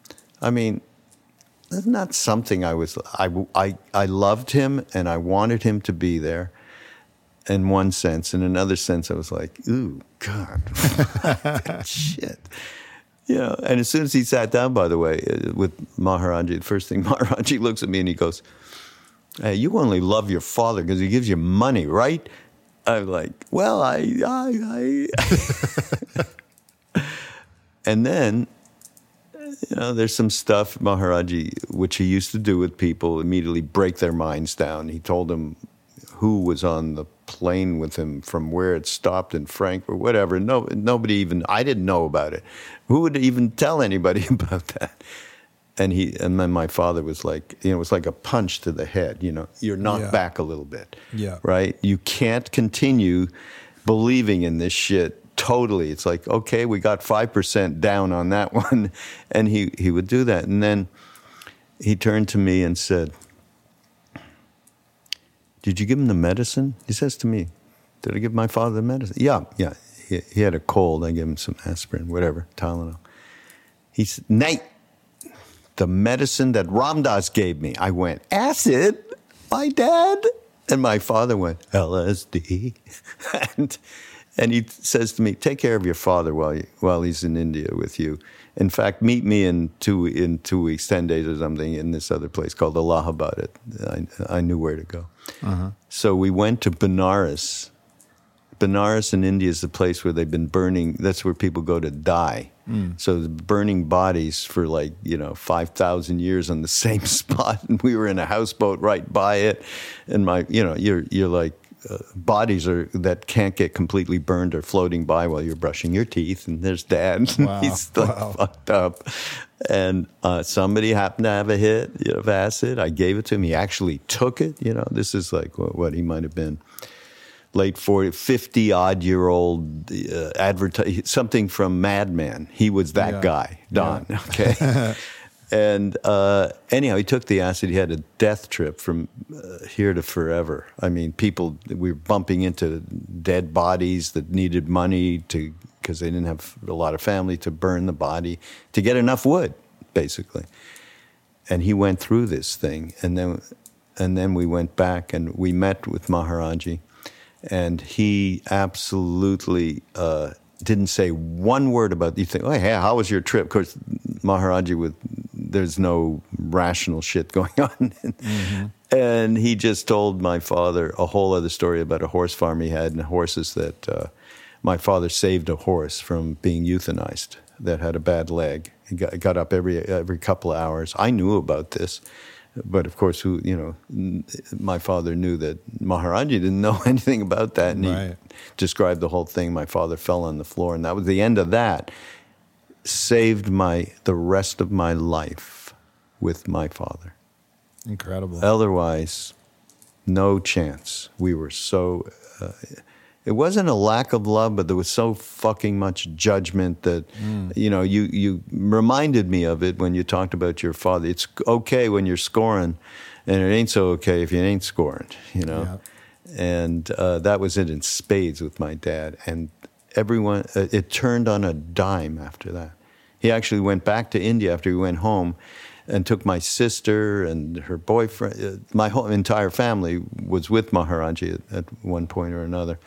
D: That's not something I loved him and I wanted him to be there. In one sense. In another sense, I was like, ooh, God, shit. And as soon as he sat down, by the way, with Maharaji, the first thing Maharaji looks at me and he goes, hey, you only love your father because he gives you money, right? I'm like, well, I. And then there's some stuff, Maharaji, which he used to do with people, immediately break their minds down. He told them who was on the plane with him, from where it stopped in Frankfurt, whatever. Nobody even, I didn't know about it. Who would even tell anybody about that? And then my father was like, it was like a punch to the head. You're knocked back a little bit, right? You can't continue believing in this shit totally. It's like, okay, we got 5% down on that one, and he would do that. And then he turned to me and said, "Did you give him the medicine?" He says to me, "Did I give my father the medicine?" Yeah. He had a cold. I gave him some aspirin, whatever, Tylenol. He said, "Nate, the medicine that Ram Dass gave me." I went, "Acid? My dad?" And my father went, "LSD." and he says to me, "Take care of your father while he's in India with you. In fact, meet me in 2 weeks, 10 days or something, in this other place called Allahabad." I knew where to go. Uh-huh. So we went to Benares. Benares in India is the place where they've been burning. That's where people go to die. So the burning bodies for 5,000 years on the same spot, and we were in a houseboat right by it. And you're like bodies that can't get completely burned are floating by while you're brushing your teeth. And there's Dad,
E: wow.
D: He's fucked up. And somebody happened to have a hit of acid. I gave it to him. He actually took it. This is like what he might have been. Late 40, 50-odd-year-old something from Mad Men. He was that guy, Don, okay? And anyhow, he took the acid. He had a death trip from here to forever. I mean, we were bumping into dead bodies that needed money because they didn't have a lot of family to burn the body, to get enough wood, basically. And he went through this thing. And then we went back and we met with Maharaji. And he absolutely didn't say one word about. You think, "Oh, hey, how was your trip?" Of course, Maharaji, there's no rational shit going on, and he just told my father a whole other story about a horse farm he had and horses that my father saved a horse from being euthanized that had a bad leg. He got up every couple of hours. I knew about this. But of course, my father knew that Maharaji didn't know anything about that, and he described the whole thing. My father fell on the floor, and that was the end of that. Saved the rest of my life with my father.
E: Incredible.
D: Otherwise, no chance. We were so. It wasn't a lack of love, but there was so fucking much judgment that, you reminded me of it when you talked about your father. It's okay when you're scoring, and it ain't so okay if you ain't scoring, Yeah. And that was it in spades with my dad. And everyone, it turned on a dime after that. He actually went back to India after he went home and took my sister and her boyfriend. My whole entire family was with Maharaji at one point or another.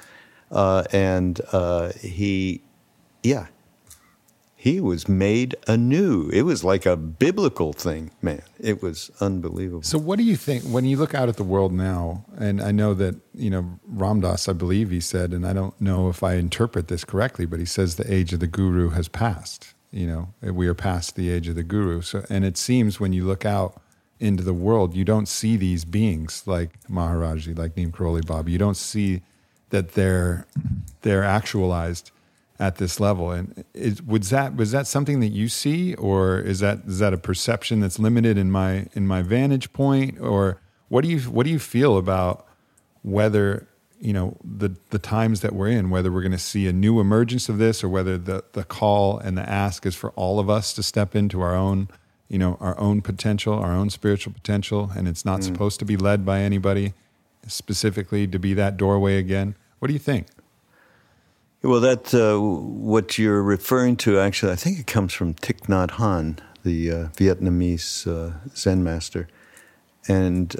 D: He was made anew. It was like a biblical thing, man. It was unbelievable.
E: So what do you think, when you look out at the world now, and I know that, Ram Dass, I believe he said, and I don't know if I interpret this correctly, but he says the age of the guru has passed. We are past the age of the guru. So, and it seems when you look out into the world, you don't see these beings like Maharaji, like Neem Karoli Baba. You don't see that they're actualized at this level. And was that something that you see, or is that a perception that's limited in my vantage point, or what do you feel about whether the times that we're in, whether we're going to see a new emergence of this, or whether the call and the ask is for all of us to step into our own potential, our own spiritual potential, and it's not supposed to be led by anybody specifically to be that doorway again. What do you think?
D: Well, that what you're referring to, actually, I think it comes from Thich Nhat Hanh, the Vietnamese Zen master, and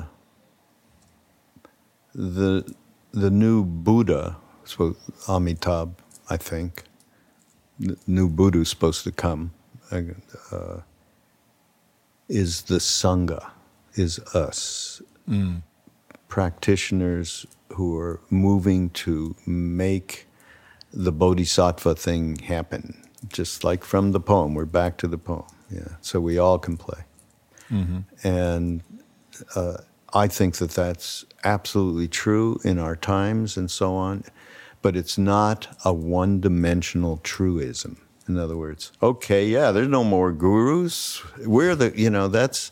D: the new Buddha, Amitabh, I think, the new Buddha is supposed to come, is the Sangha, is us. Practitioners who are moving to make the bodhisattva thing happen. Just like from the poem, we're back to the poem. Yeah. So we all can play. And I think that that's absolutely true in our times and so on, but it's not a one-dimensional truism. In other words, okay, yeah, there's no more gurus. We're that's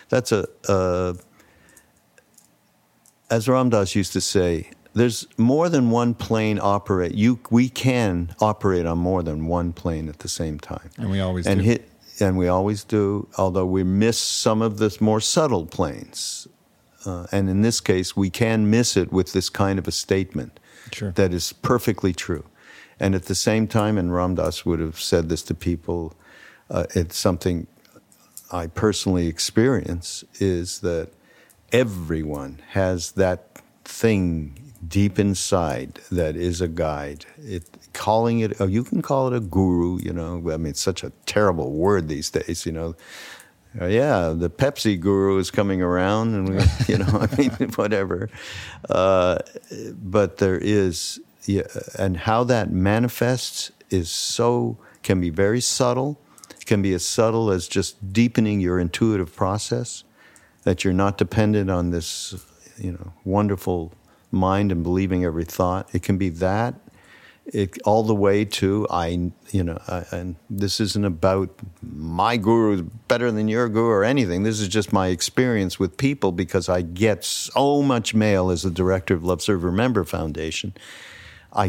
D: as Ram Dass used to say, there's more than one plane operate. We can operate on more than one plane at the same time.
E: And we always do.
D: And we always do, although we miss some of the more subtle planes. And in this case, we can miss it with this kind of a statement that is perfectly true. And at the same time, and Ram Dass would have said this to people, it's something I personally experience, is that everyone has that thing deep inside that is a guide. Calling it, you can call it a guru, I mean, it's such a terrible word these days, yeah, the Pepsi guru is coming around, and I mean, whatever. But there is, and how that manifests can be very subtle. It can be as subtle as just deepening your intuitive process, that you're not dependent on this, wonderful mind and believing every thought. It can be that. All the way to and this isn't about my guru is better than your guru or anything. This is just my experience with people, because I get so much mail as the director of Love Serve Remember Foundation. I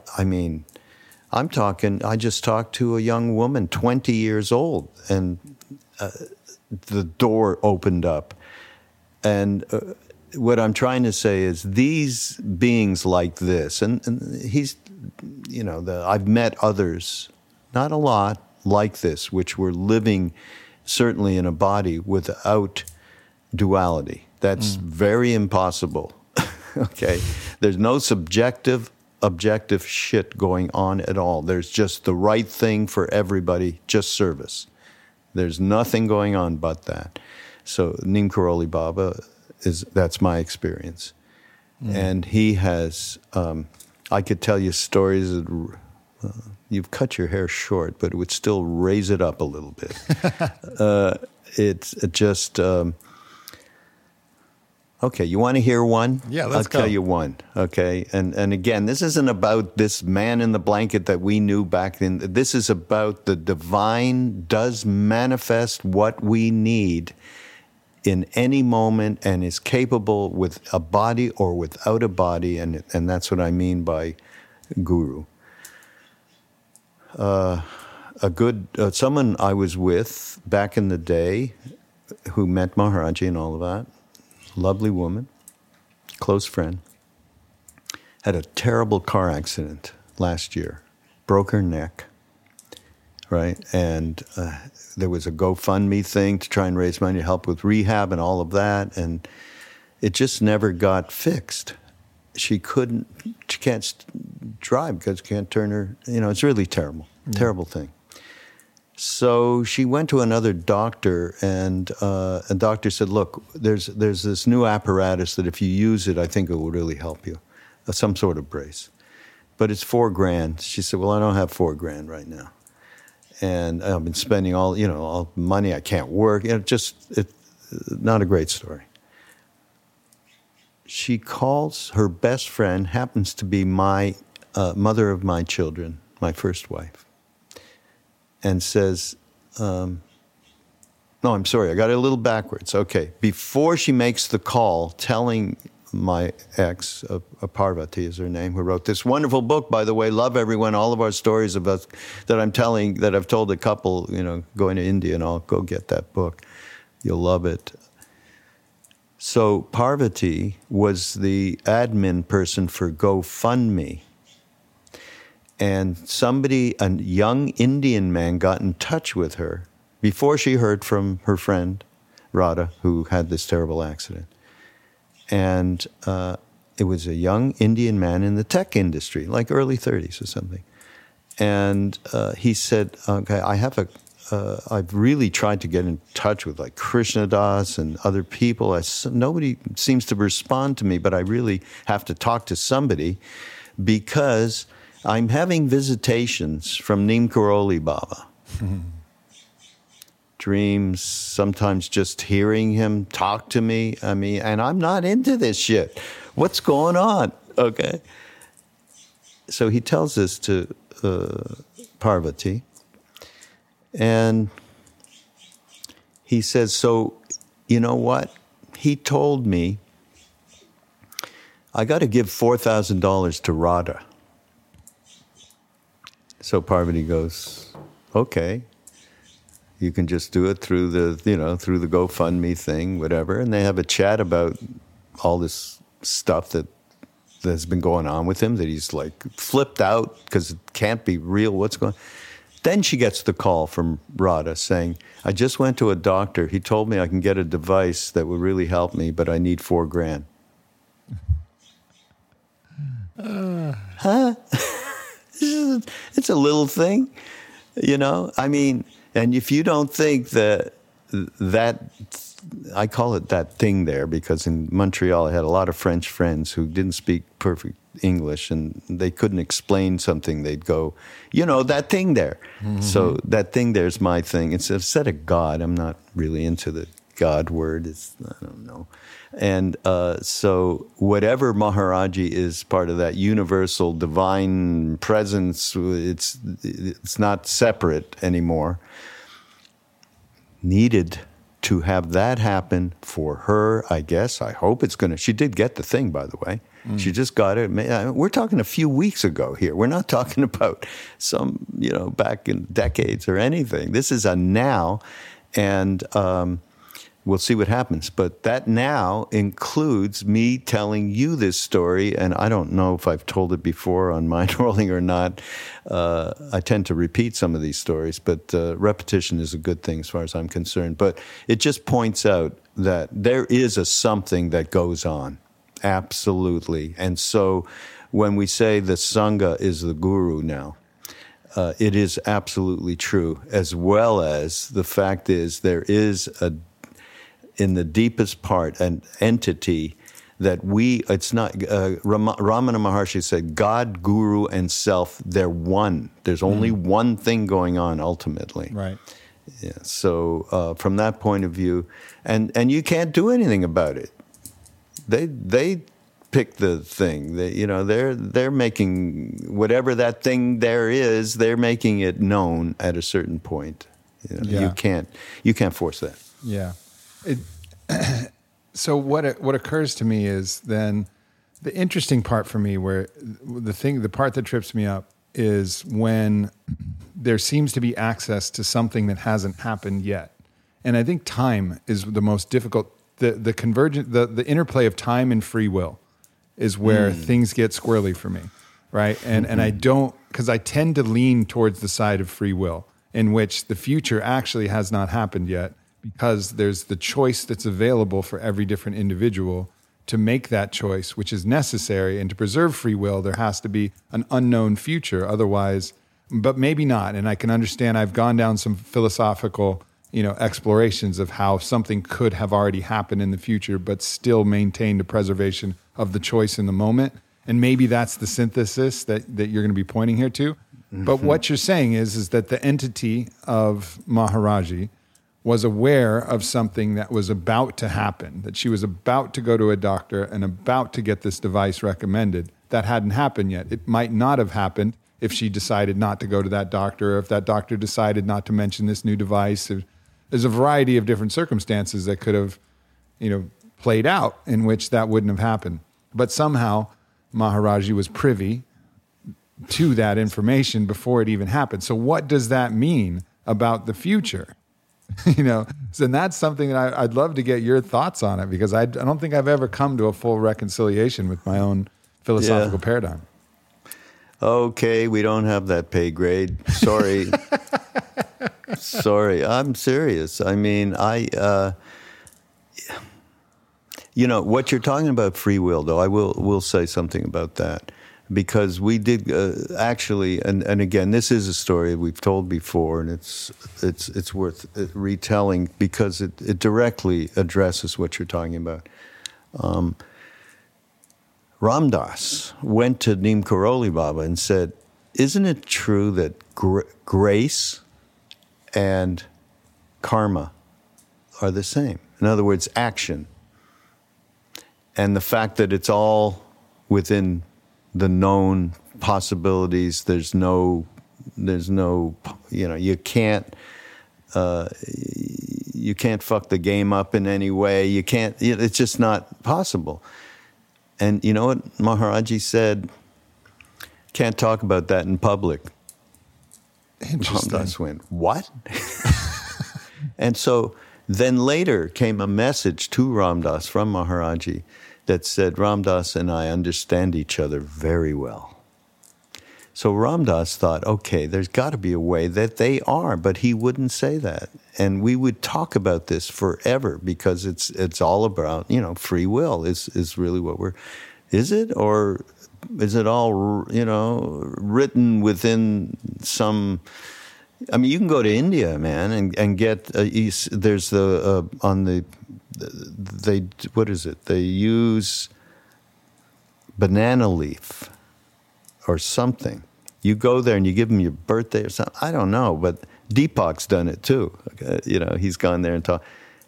D: just talked to a young woman, 20 years old, and the door opened up. And what I'm trying to say is these beings like this, and he's, I've met others, not a lot, like this, which were living certainly in a body without duality. That's very impossible. Okay? There's no subjective, objective shit going on at all. There's just the right thing for everybody, just service. There's nothing going on but that. So Neem Karoli Baba, that's my experience. And he has... I could tell you stories that you've cut your hair short, but it would still raise it up a little bit. It's just, okay, you want to hear one?
E: Yeah, let's go.
D: I'll tell you one, okay? And again, this isn't about this man in the blanket that we knew back then. This is about the divine does manifest what we need in any moment, and is capable with a body or without a body, and that's what I mean by guru. A good someone I was with back in the day, who met Maharaji and all of that, lovely woman, close friend, had a terrible car accident last year, broke her neck. Right, and there was a GoFundMe thing to try and raise money to help with rehab and all of that, and it just never got fixed. She can't drive because she can't turn her, it's really terrible, terrible thing. So she went to another doctor, and a doctor said, look, there's this new apparatus that if you use it, I think it will really help you, some sort of brace. But it's $4,000. She said, well, I don't have $4,000 right now. And I've been spending all money. I can't work. It's not a great story. She calls her best friend, happens to be my mother of my children, my first wife, and says, no, I'm sorry, I got it a little backwards. Okay, before she makes the call telling my ex, Parvati is her name, who wrote this wonderful book, by the way, Love Everyone, all of our stories about that I'm telling, that I've told a couple, going to India, and I'll go get that book. You'll love it. So Parvati was the admin person for GoFundMe. And a young Indian man got in touch with her before she heard from her friend, Radha, who had this terrible accident. And it was a young Indian man in the tech industry, like early 30s or something. And he said, okay, I've really tried to get in touch with like Krishna Das and other people. Nobody seems to respond to me, but I really have to talk to somebody because I'm having visitations from Neem Karoli Baba. dreams, sometimes just hearing him talk to me. I mean, and I'm not into this shit. What's going on? Okay. So he tells this to Parvati, and he says, so, you know what? He told me I got to give $4,000 to Radha. So Parvati goes, okay. You can just do it through through the GoFundMe thing, whatever. And they have a chat about all this stuff that's been going on with him, that he's like flipped out because it can't be real. What's going on? Then she gets the call from Radha saying, I just went to a doctor. He told me I can get a device that would really help me, but I need $4,000. Huh? It's a little thing, I mean, and if you don't think that I call it that thing there because in Montreal I had a lot of French friends who didn't speak perfect English and they couldn't explain something. They'd go, that thing there. Mm-hmm. So that thing there's my thing. Instead of God, I'm not really into the God word. I don't know. And so whatever Maharaji is part of that universal divine presence, it's not separate anymore. Needed to have that happen for her, I guess. I hope it's going to. She did get the thing, by the way. Mm. She just got it. We're talking a few weeks ago here. We're not talking about some, back in decades or anything. This is a now, and we'll see what happens. But that now includes me telling you this story, and I don't know if I've told it before on Mindrolling or not. I tend to repeat some of these stories, but repetition is a good thing as far as I'm concerned. But it just points out that there is a something that goes on, absolutely. And so when we say the Sangha is the guru now, it is absolutely true, as well as the fact is there is in the deepest part, an entity that it's not, Ramana Maharshi said, God, Guru, and Self, they're one. There's only one thing going on ultimately. Right. Yeah. So from that point of view, and you can't do anything about it. They pick the thing. They're making whatever that thing there is, they're making it known at a certain point. You can't force that.
E: Yeah. So what occurs to me is then the interesting part for me, where the part that trips me up is when there seems to be access to something that hasn't happened yet. And I think time is the most difficult. The convergent, the interplay of time and free will is where things get squirrely for me, right? And I don't, because I tend to lean towards the side of free will, in which the future actually has not happened yet, because there's the choice that's available for every different individual to make that choice, which is necessary. And to preserve free will, there has to be an unknown future. Otherwise, but maybe not. And I can understand, I've gone down some philosophical, explorations of how something could have already happened in the future, but still maintain the preservation of the choice in the moment. And maybe that's the synthesis that you're going to be pointing here to. Mm-hmm. But what you're saying is that the entity of Maharaji was aware of something that was about to happen, that she was about to go to a doctor and about to get this device recommended. That hadn't happened yet. It might not have happened if she decided not to go to that doctor, or if that doctor decided not to mention this new device. There's a variety of different circumstances that could have, played out in which that wouldn't have happened. But somehow Maharaji was privy to that information before it even happened. So what does that mean about the future? So that's something that I'd love to get your thoughts on it, because I don't think I've ever come to a full reconciliation with my own philosophical paradigm.
D: Okay, we don't have that pay grade. Sorry. Sorry, I'm serious. I mean, what you're talking about free will, though, I will say something about that. Because we did actually, and again, this is a story we've told before, and it's worth retelling because it directly addresses what you're talking about. Ram Dass went to Neem Karoli Baba and said, "Isn't it true that grace and karma are the same. In other words, action. And the fact that it's all within the known possibilities, there's no, you can't fuck the game up in any way. It's just not possible. And you know what Maharaji said? Can't talk about that in public.
E: Interesting.
D: Ram Dass went, what? And so then later came a message to Ram Dass from Maharaji that said, Ram Dass and I understand each other very well. So Ram Dass thought, okay, there's got to be a way that they are, but he wouldn't say that. And we would talk about this forever because it's all about, free will is really what is it? Or is it all, written within some, you can go to India, man, and get, there's what is it? They use banana leaf or something. You go there and you give them your birthday or something. I don't know, but Deepak's done it too. He's gone there and talked.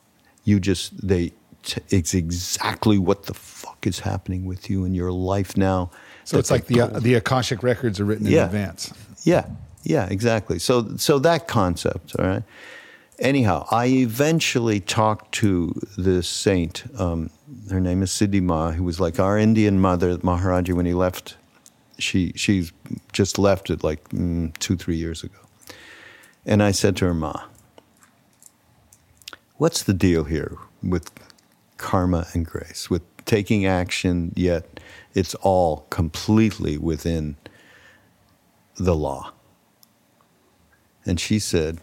D: It's exactly what the fuck is happening with you in your life now.
E: So it's like the Akashic records are written in advance.
D: Yeah, exactly. So that concept, all right? Anyhow, I eventually talked to this saint. Her name is Siddhi Ma, who was like our Indian mother, Maharaji, when he left. She's just left it like 2-3 years ago. And I said to her, Ma, what's the deal here with karma and grace, with taking action, yet it's all completely within the law? And she said,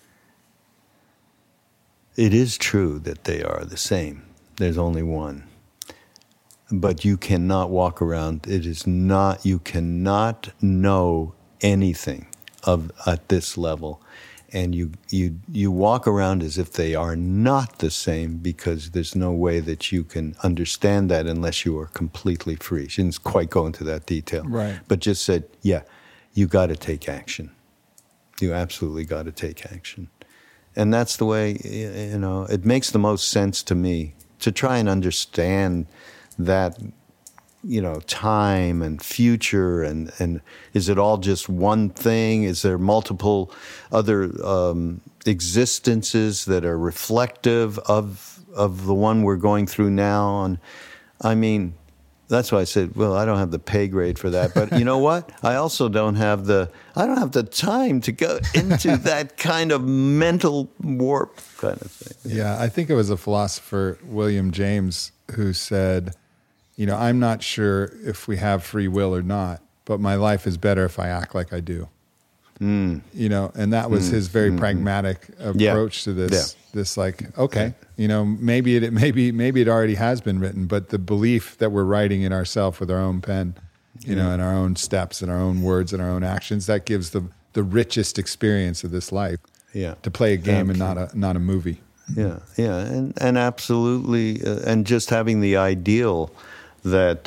D: it is true that they are the same. There's only one. But you cannot walk around. You cannot know anything at this level. And you walk around as if they are not the same because there's no way that you can understand that unless you are completely free. She didn't quite go into that detail.
E: Right.
D: But just said, you got to take action. You absolutely got to take action. And that's the way, it makes the most sense to me to try and understand that, time and future and is it all just one thing? Is there multiple other existences that are reflective of the one we're going through now? And that's why I said, well, I don't have the pay grade for that. But you know what? I also don't have the time to go into that kind of mental warp kind of thing.
E: Yeah, I think it was a philosopher, William James, who said, I'm not sure if we have free will or not, but my life is better if I act like I do. And that was his very pragmatic approach to this. Yeah. This okay, maybe it already has been written, but the belief that we're writing it ourselves with our own pen, and our own steps and our own words and our own actions, that gives the richest experience of this life. Yeah, to play a game and not a movie.
D: Yeah, and absolutely, and just having the ideal that.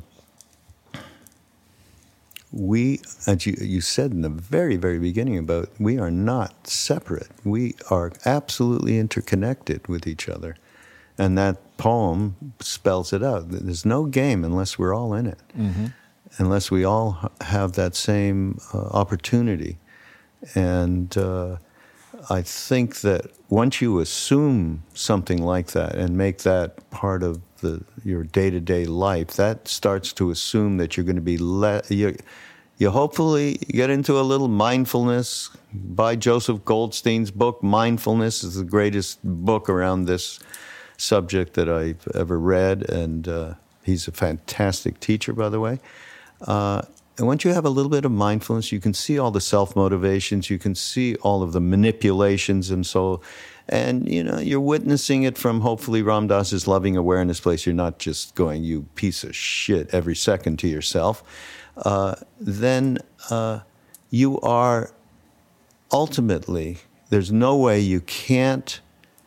D: We, as you said in the very, very beginning about, we are not separate. We are absolutely interconnected with each other. And that poem spells it out. There's no game unless we're all in it, unless we all have that same opportunity. And I think that once you assume something like that and make that part of your day-to-day life, that starts to assume that you're going to be you hopefully get into a little mindfulness. Buy Joseph Goldstein's book, Mindfulness, is the greatest book around this subject that I've ever read, and he's a fantastic teacher, by the way. And once you have a little bit of mindfulness, you can see all the self-motivations, you can see all of the manipulations and you're witnessing it from hopefully Ram Dass's loving awareness place. You're not just going, you piece of shit, every second to yourself. Then you are ultimately, there's no way you can't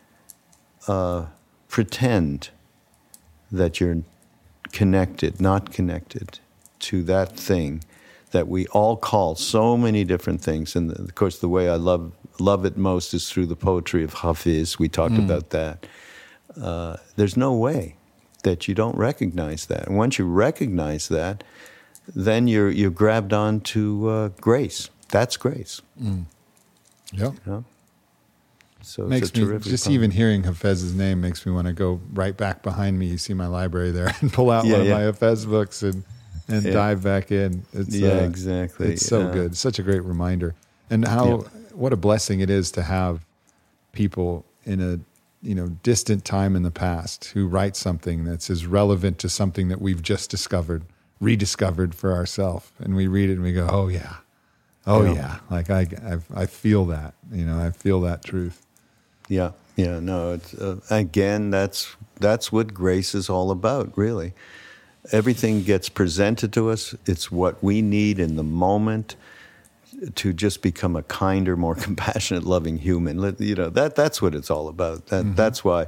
D: pretend that you're not connected to that thing that we all call so many different things. And of course, the way I love it most is through the poetry of Hafiz. We talked about that. There's no way that you don't recognize that. And once you recognize that, then you're grabbed on to grace. That's grace.
E: Yep.
D: You know? So
E: Makes
D: it's a
E: me,
D: terrific
E: just
D: poem.
E: even hearing Hafez's name makes me want to go right back behind me. You see my library there, and pull out one of my Hafez books and dive back in. It's,
D: exactly.
E: It's so good. Such a great reminder. And what a blessing it is to have people in a distant time in the past who write something that's as relevant to something that we've just rediscovered for ourselves. And we read it and we go, oh yeah. Like I feel that, I feel that truth.
D: Yeah. No, it's again, that's what grace is all about, really. Everything gets presented to us. It's what we need in the moment to just become a kinder, more compassionate, loving human. That's what it's all about. That's why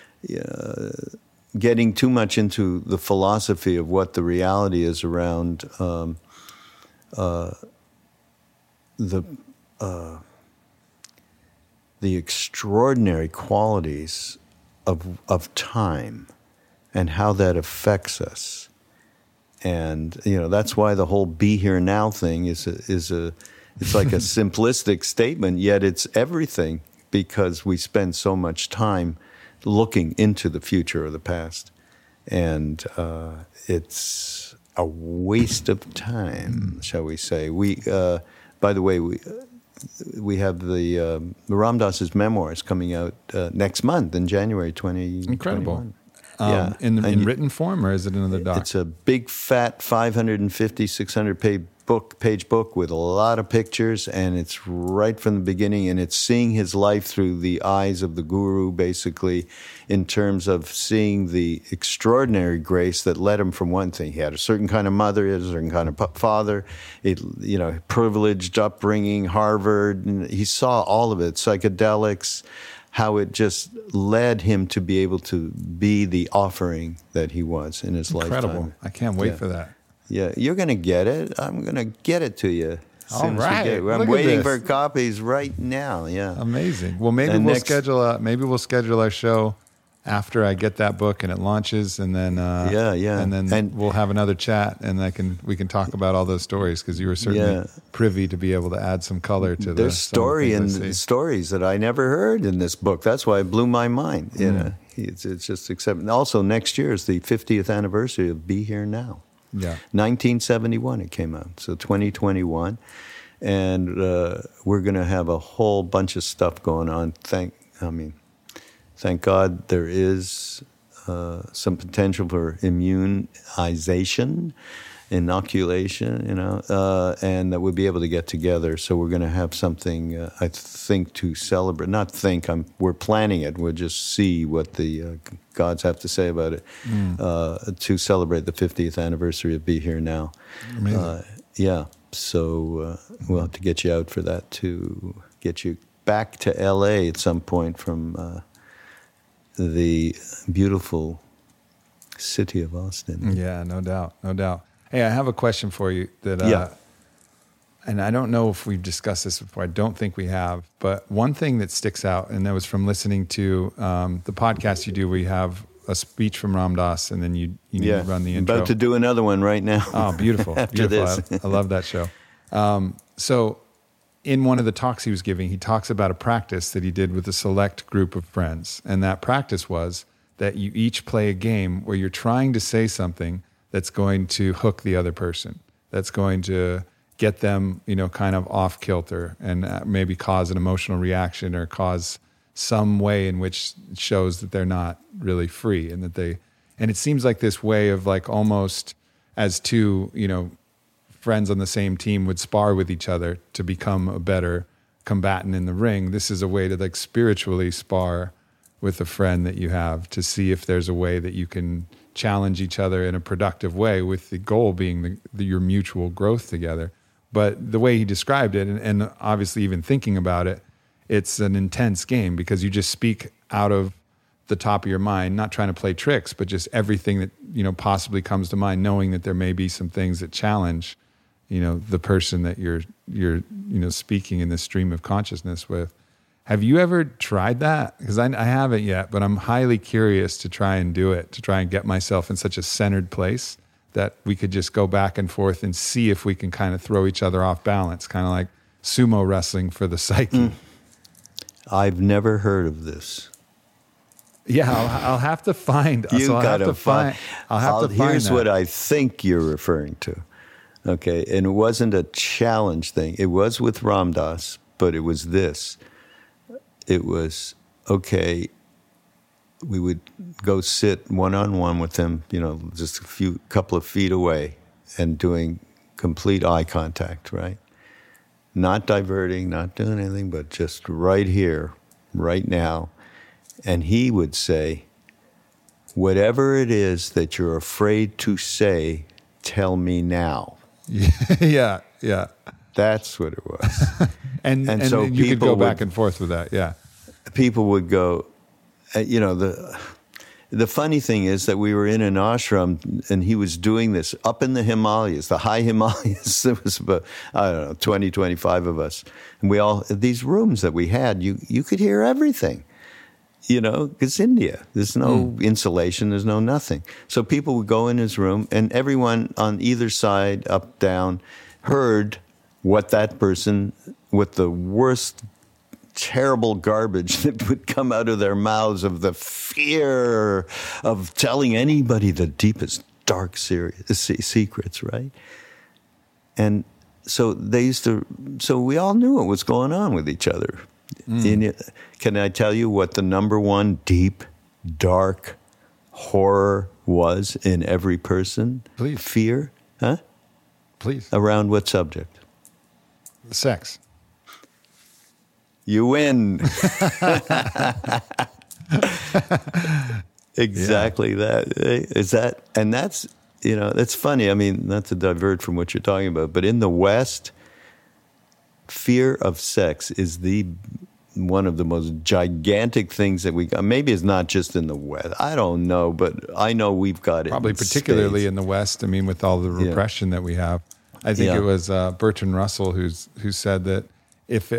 D: getting too much into the philosophy of what the reality is around the extraordinary qualities of time and how that affects us. And that's why the whole "be here now" thing is it's like a simplistic statement, yet it's everything, because we spend so much time looking into the future or the past, and it's a waste of time, shall we say? By the way, we have the Ram Dass's memoirs coming out next month in January 2021.
E: Incredible. In written form, or is it another doc?
D: It's a big, fat 550, 600-page book with a lot of pictures, and it's right from the beginning, and it's seeing his life through the eyes of the guru, basically, in terms of seeing the extraordinary grace that led him from one thing. He had a certain kind of mother, he had a certain kind of father, privileged upbringing, Harvard, and he saw all of it, psychedelics, how it just led him to be able to be the offering that he was in his lifetime.
E: I can't wait for that.
D: Yeah, you're going to get it. I'm going to get it to you.
E: All right.
D: I'm waiting for copies right now. Yeah.
E: Amazing. Well, maybe we'll schedule our show after I get that book and it launches, and then and then we'll have another chat, and we can talk about all those stories, because you were certainly privy to be able to add some color to
D: there's stories that I never heard in this book. That's why it blew my mind. It's just except also next year is the 50th anniversary of Be Here Now.
E: Yeah,
D: 1971 it came out, so 2021, and we're going to have a whole bunch of stuff going on. Thank God there is some potential for immunization, inoculation, and that we'll be able to get together. So we're going to have something, I think, to celebrate. We're planning it. We'll just see what the gods have to say about it to celebrate the 50th anniversary of Be Here Now.
E: Amazing.
D: So we'll have to get you out for that, to get you back to L.A. at some point from the beautiful city of Austin.
E: Yeah, no doubt. Hey, I have a question for you that, and I don't know if we've discussed this before. I don't think we have, but one thing that sticks out, and that was from listening to the podcast you do, where you have a speech from Ram Dass, and then you run the intro.
D: About to do another one right now.
E: Oh, beautiful.
D: After
E: beautiful.
D: this.
E: I love that show. So in one of the talks he was giving, he talks about a practice that he did with a select group of friends. And that practice was that you each play a game where you're trying to say something that's going to hook the other person, that's going to get them, kind of off kilter, and maybe cause an emotional reaction, or cause some way in which it shows that they're not really free, and and it seems like this way of, like, almost as two, friends on the same team would spar with each other to become a better combatant in the ring. This is a way to, like, spiritually spar with a friend that you have, to see if there's a way that you can challenge each other in a productive way, with the goal being your mutual growth together. But the way he described it, and obviously even thinking about it, it's an intense game, because you just speak out of the top of your mind, not trying to play tricks, but just everything that possibly comes to mind, knowing that there may be some things that challenge the person that you're speaking in this stream of consciousness with. Have you ever tried that? Because I haven't yet, but I'm highly curious to try and do it, to try and get myself in such a centered place that we could just go back and forth and see if we can kind of throw each other off balance, kind of like sumo wrestling for the psyche.
D: I've never heard of this.
E: Yeah, I'll have to find.
D: Here's
E: that.
D: What I think you're referring to. Okay, and it wasn't a challenge thing. It was with Ram Dass, but it was this. It was, okay, we would go sit one-on-one with him, just couple of feet away and doing complete eye contact, right? Not diverting, not doing anything, but just right here, right now. And he would say, whatever it is that you're afraid to say, tell me now.
E: Yeah.
D: That's what it was.
E: and so you could go back and forth with that, yeah.
D: People would go, the funny thing is that we were in an ashram and he was doing this up in the Himalayas, the high Himalayas. There was about, 20, 25 of us. And we all, these rooms that we had, you could hear everything. It's India. There's no insulation. There's no nothing. So people would go in his room, and everyone on either side, up, down, heard what that person, with the worst, terrible garbage that would come out of their mouths of the fear of telling anybody the deepest, dark secrets, right? And so so we all knew what was going on with each other. Can I tell you what the number one deep, dark horror was in every person?
E: Please.
D: Fear? Huh?
E: Please.
D: Around what subject?
E: Sex.
D: You win. Exactly that. Is that, and that's, that's funny. I mean, not to divert from what you're talking about, but in the West, fear of sex is one of the most gigantic things that we got. Maybe it's not just in the West. I don't know, but I know we've got it.
E: Probably particularly in the West. I mean, with all the repression that we have. I think it was Bertrand Russell who said that if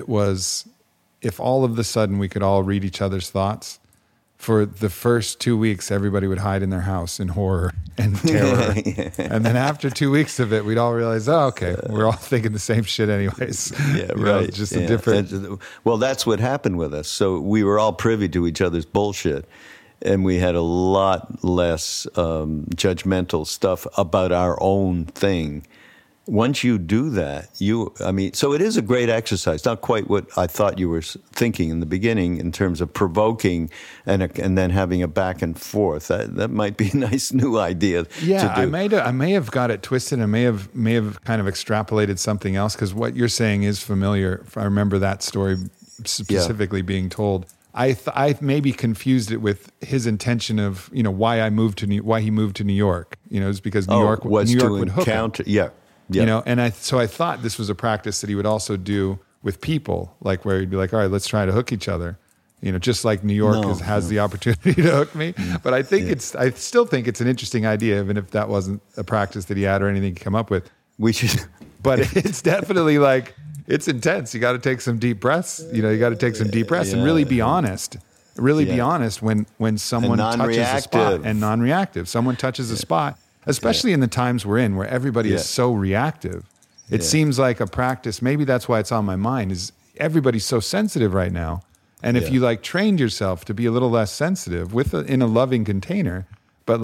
E: all of the sudden we could all read each other's thoughts, for the first 2 weeks, everybody would hide in their house in horror and terror. And then after 2 weeks of it, we'd all realize, we're all thinking the same shit anyways.
D: Yeah, right.
E: Just a different...
D: Well, that's what happened with us. So we were all privy to each other's bullshit. And we had a lot less judgmental stuff about our own thing. Once you do that, so it is a great exercise. Not quite what I thought you were thinking in the beginning in terms of provoking and then having a back and forth. That might be a nice new idea to do.
E: I may have got it twisted. I may have kind of extrapolated something else, because what you're saying is familiar. If I remember that story specifically being told. I maybe confused it with his intention of why he moved to New York. It's because New York would hook him.
D: Yeah.
E: And I thought this was a practice that he would also do with people, like where he'd be like, all right, let's try to hook each other. Just like New York has the opportunity to hook me. But I still think it's an interesting idea, even if that wasn't a practice that he had or anything to come up with.
D: We should,
E: but it's definitely like, it's intense. You got to take some deep breaths. You got to take some deep breaths and really be honest. Be honest when someone touches a spot, and non-reactive. Someone touches a spot. Especially in the times we're in, where everybody is so reactive. It seems like a practice. Maybe that's why it's on my mind, is everybody's so sensitive right now. And if you trained yourself to be a little less sensitive in a loving container, but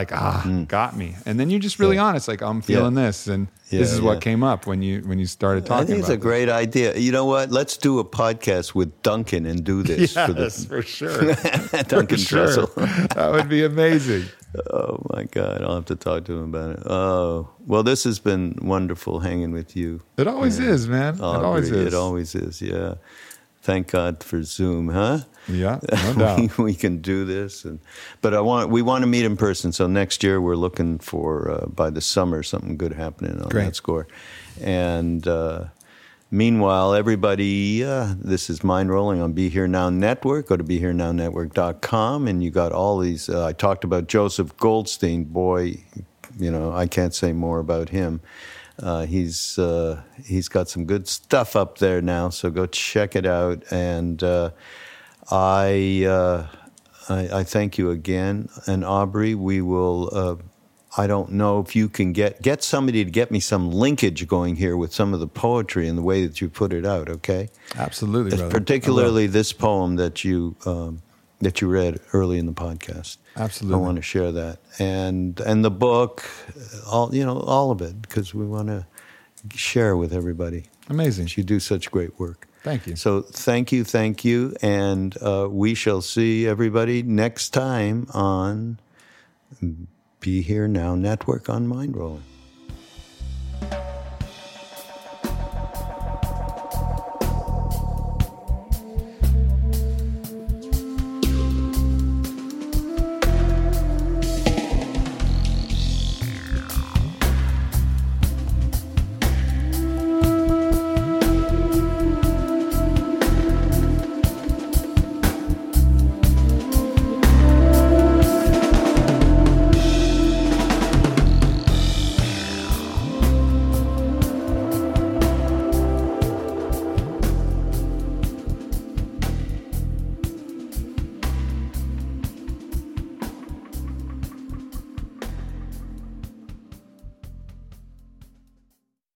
E: got me. And then you're just really honest, like, I'm feeling this. And this is what came up when you started talking about it.
D: I think it's a great idea. You know what? Let's do a podcast with Duncan and do this.
E: For sure.
D: Duncan Trussell.
E: That would be amazing.
D: Oh, my God. I'll have to talk to him about it. Oh, well, this has been wonderful hanging with you.
E: It always is, man. It always is.
D: It always is, yeah. Thank God for Zoom, huh?
E: Yeah, no doubt.
D: we can do this. But we want to meet in person. So next year we're looking for, by the summer, something good happening on that score. And meanwhile, everybody, this is Mind Rolling on Be Here Now Network. Go to BeHereNowNetwork.com, and you got all these. I talked about Joseph Goldstein. Boy, I can't say more about him. He's got some good stuff up there now, so go check it out. And I thank you again. And Aubrey, we will. I don't know if you can get somebody to get me some linkage going here with some of the poetry and the way that you put it out. Okay,
E: absolutely, brother.
D: Particularly this poem that you read early in the podcast.
E: Absolutely,
D: I want to share that, and the book, all of it, because we want to share with everybody.
E: Amazing,
D: you do such great work.
E: Thank you.
D: So thank you, and we shall see everybody next time on Be Here Now Network on Mindrolling.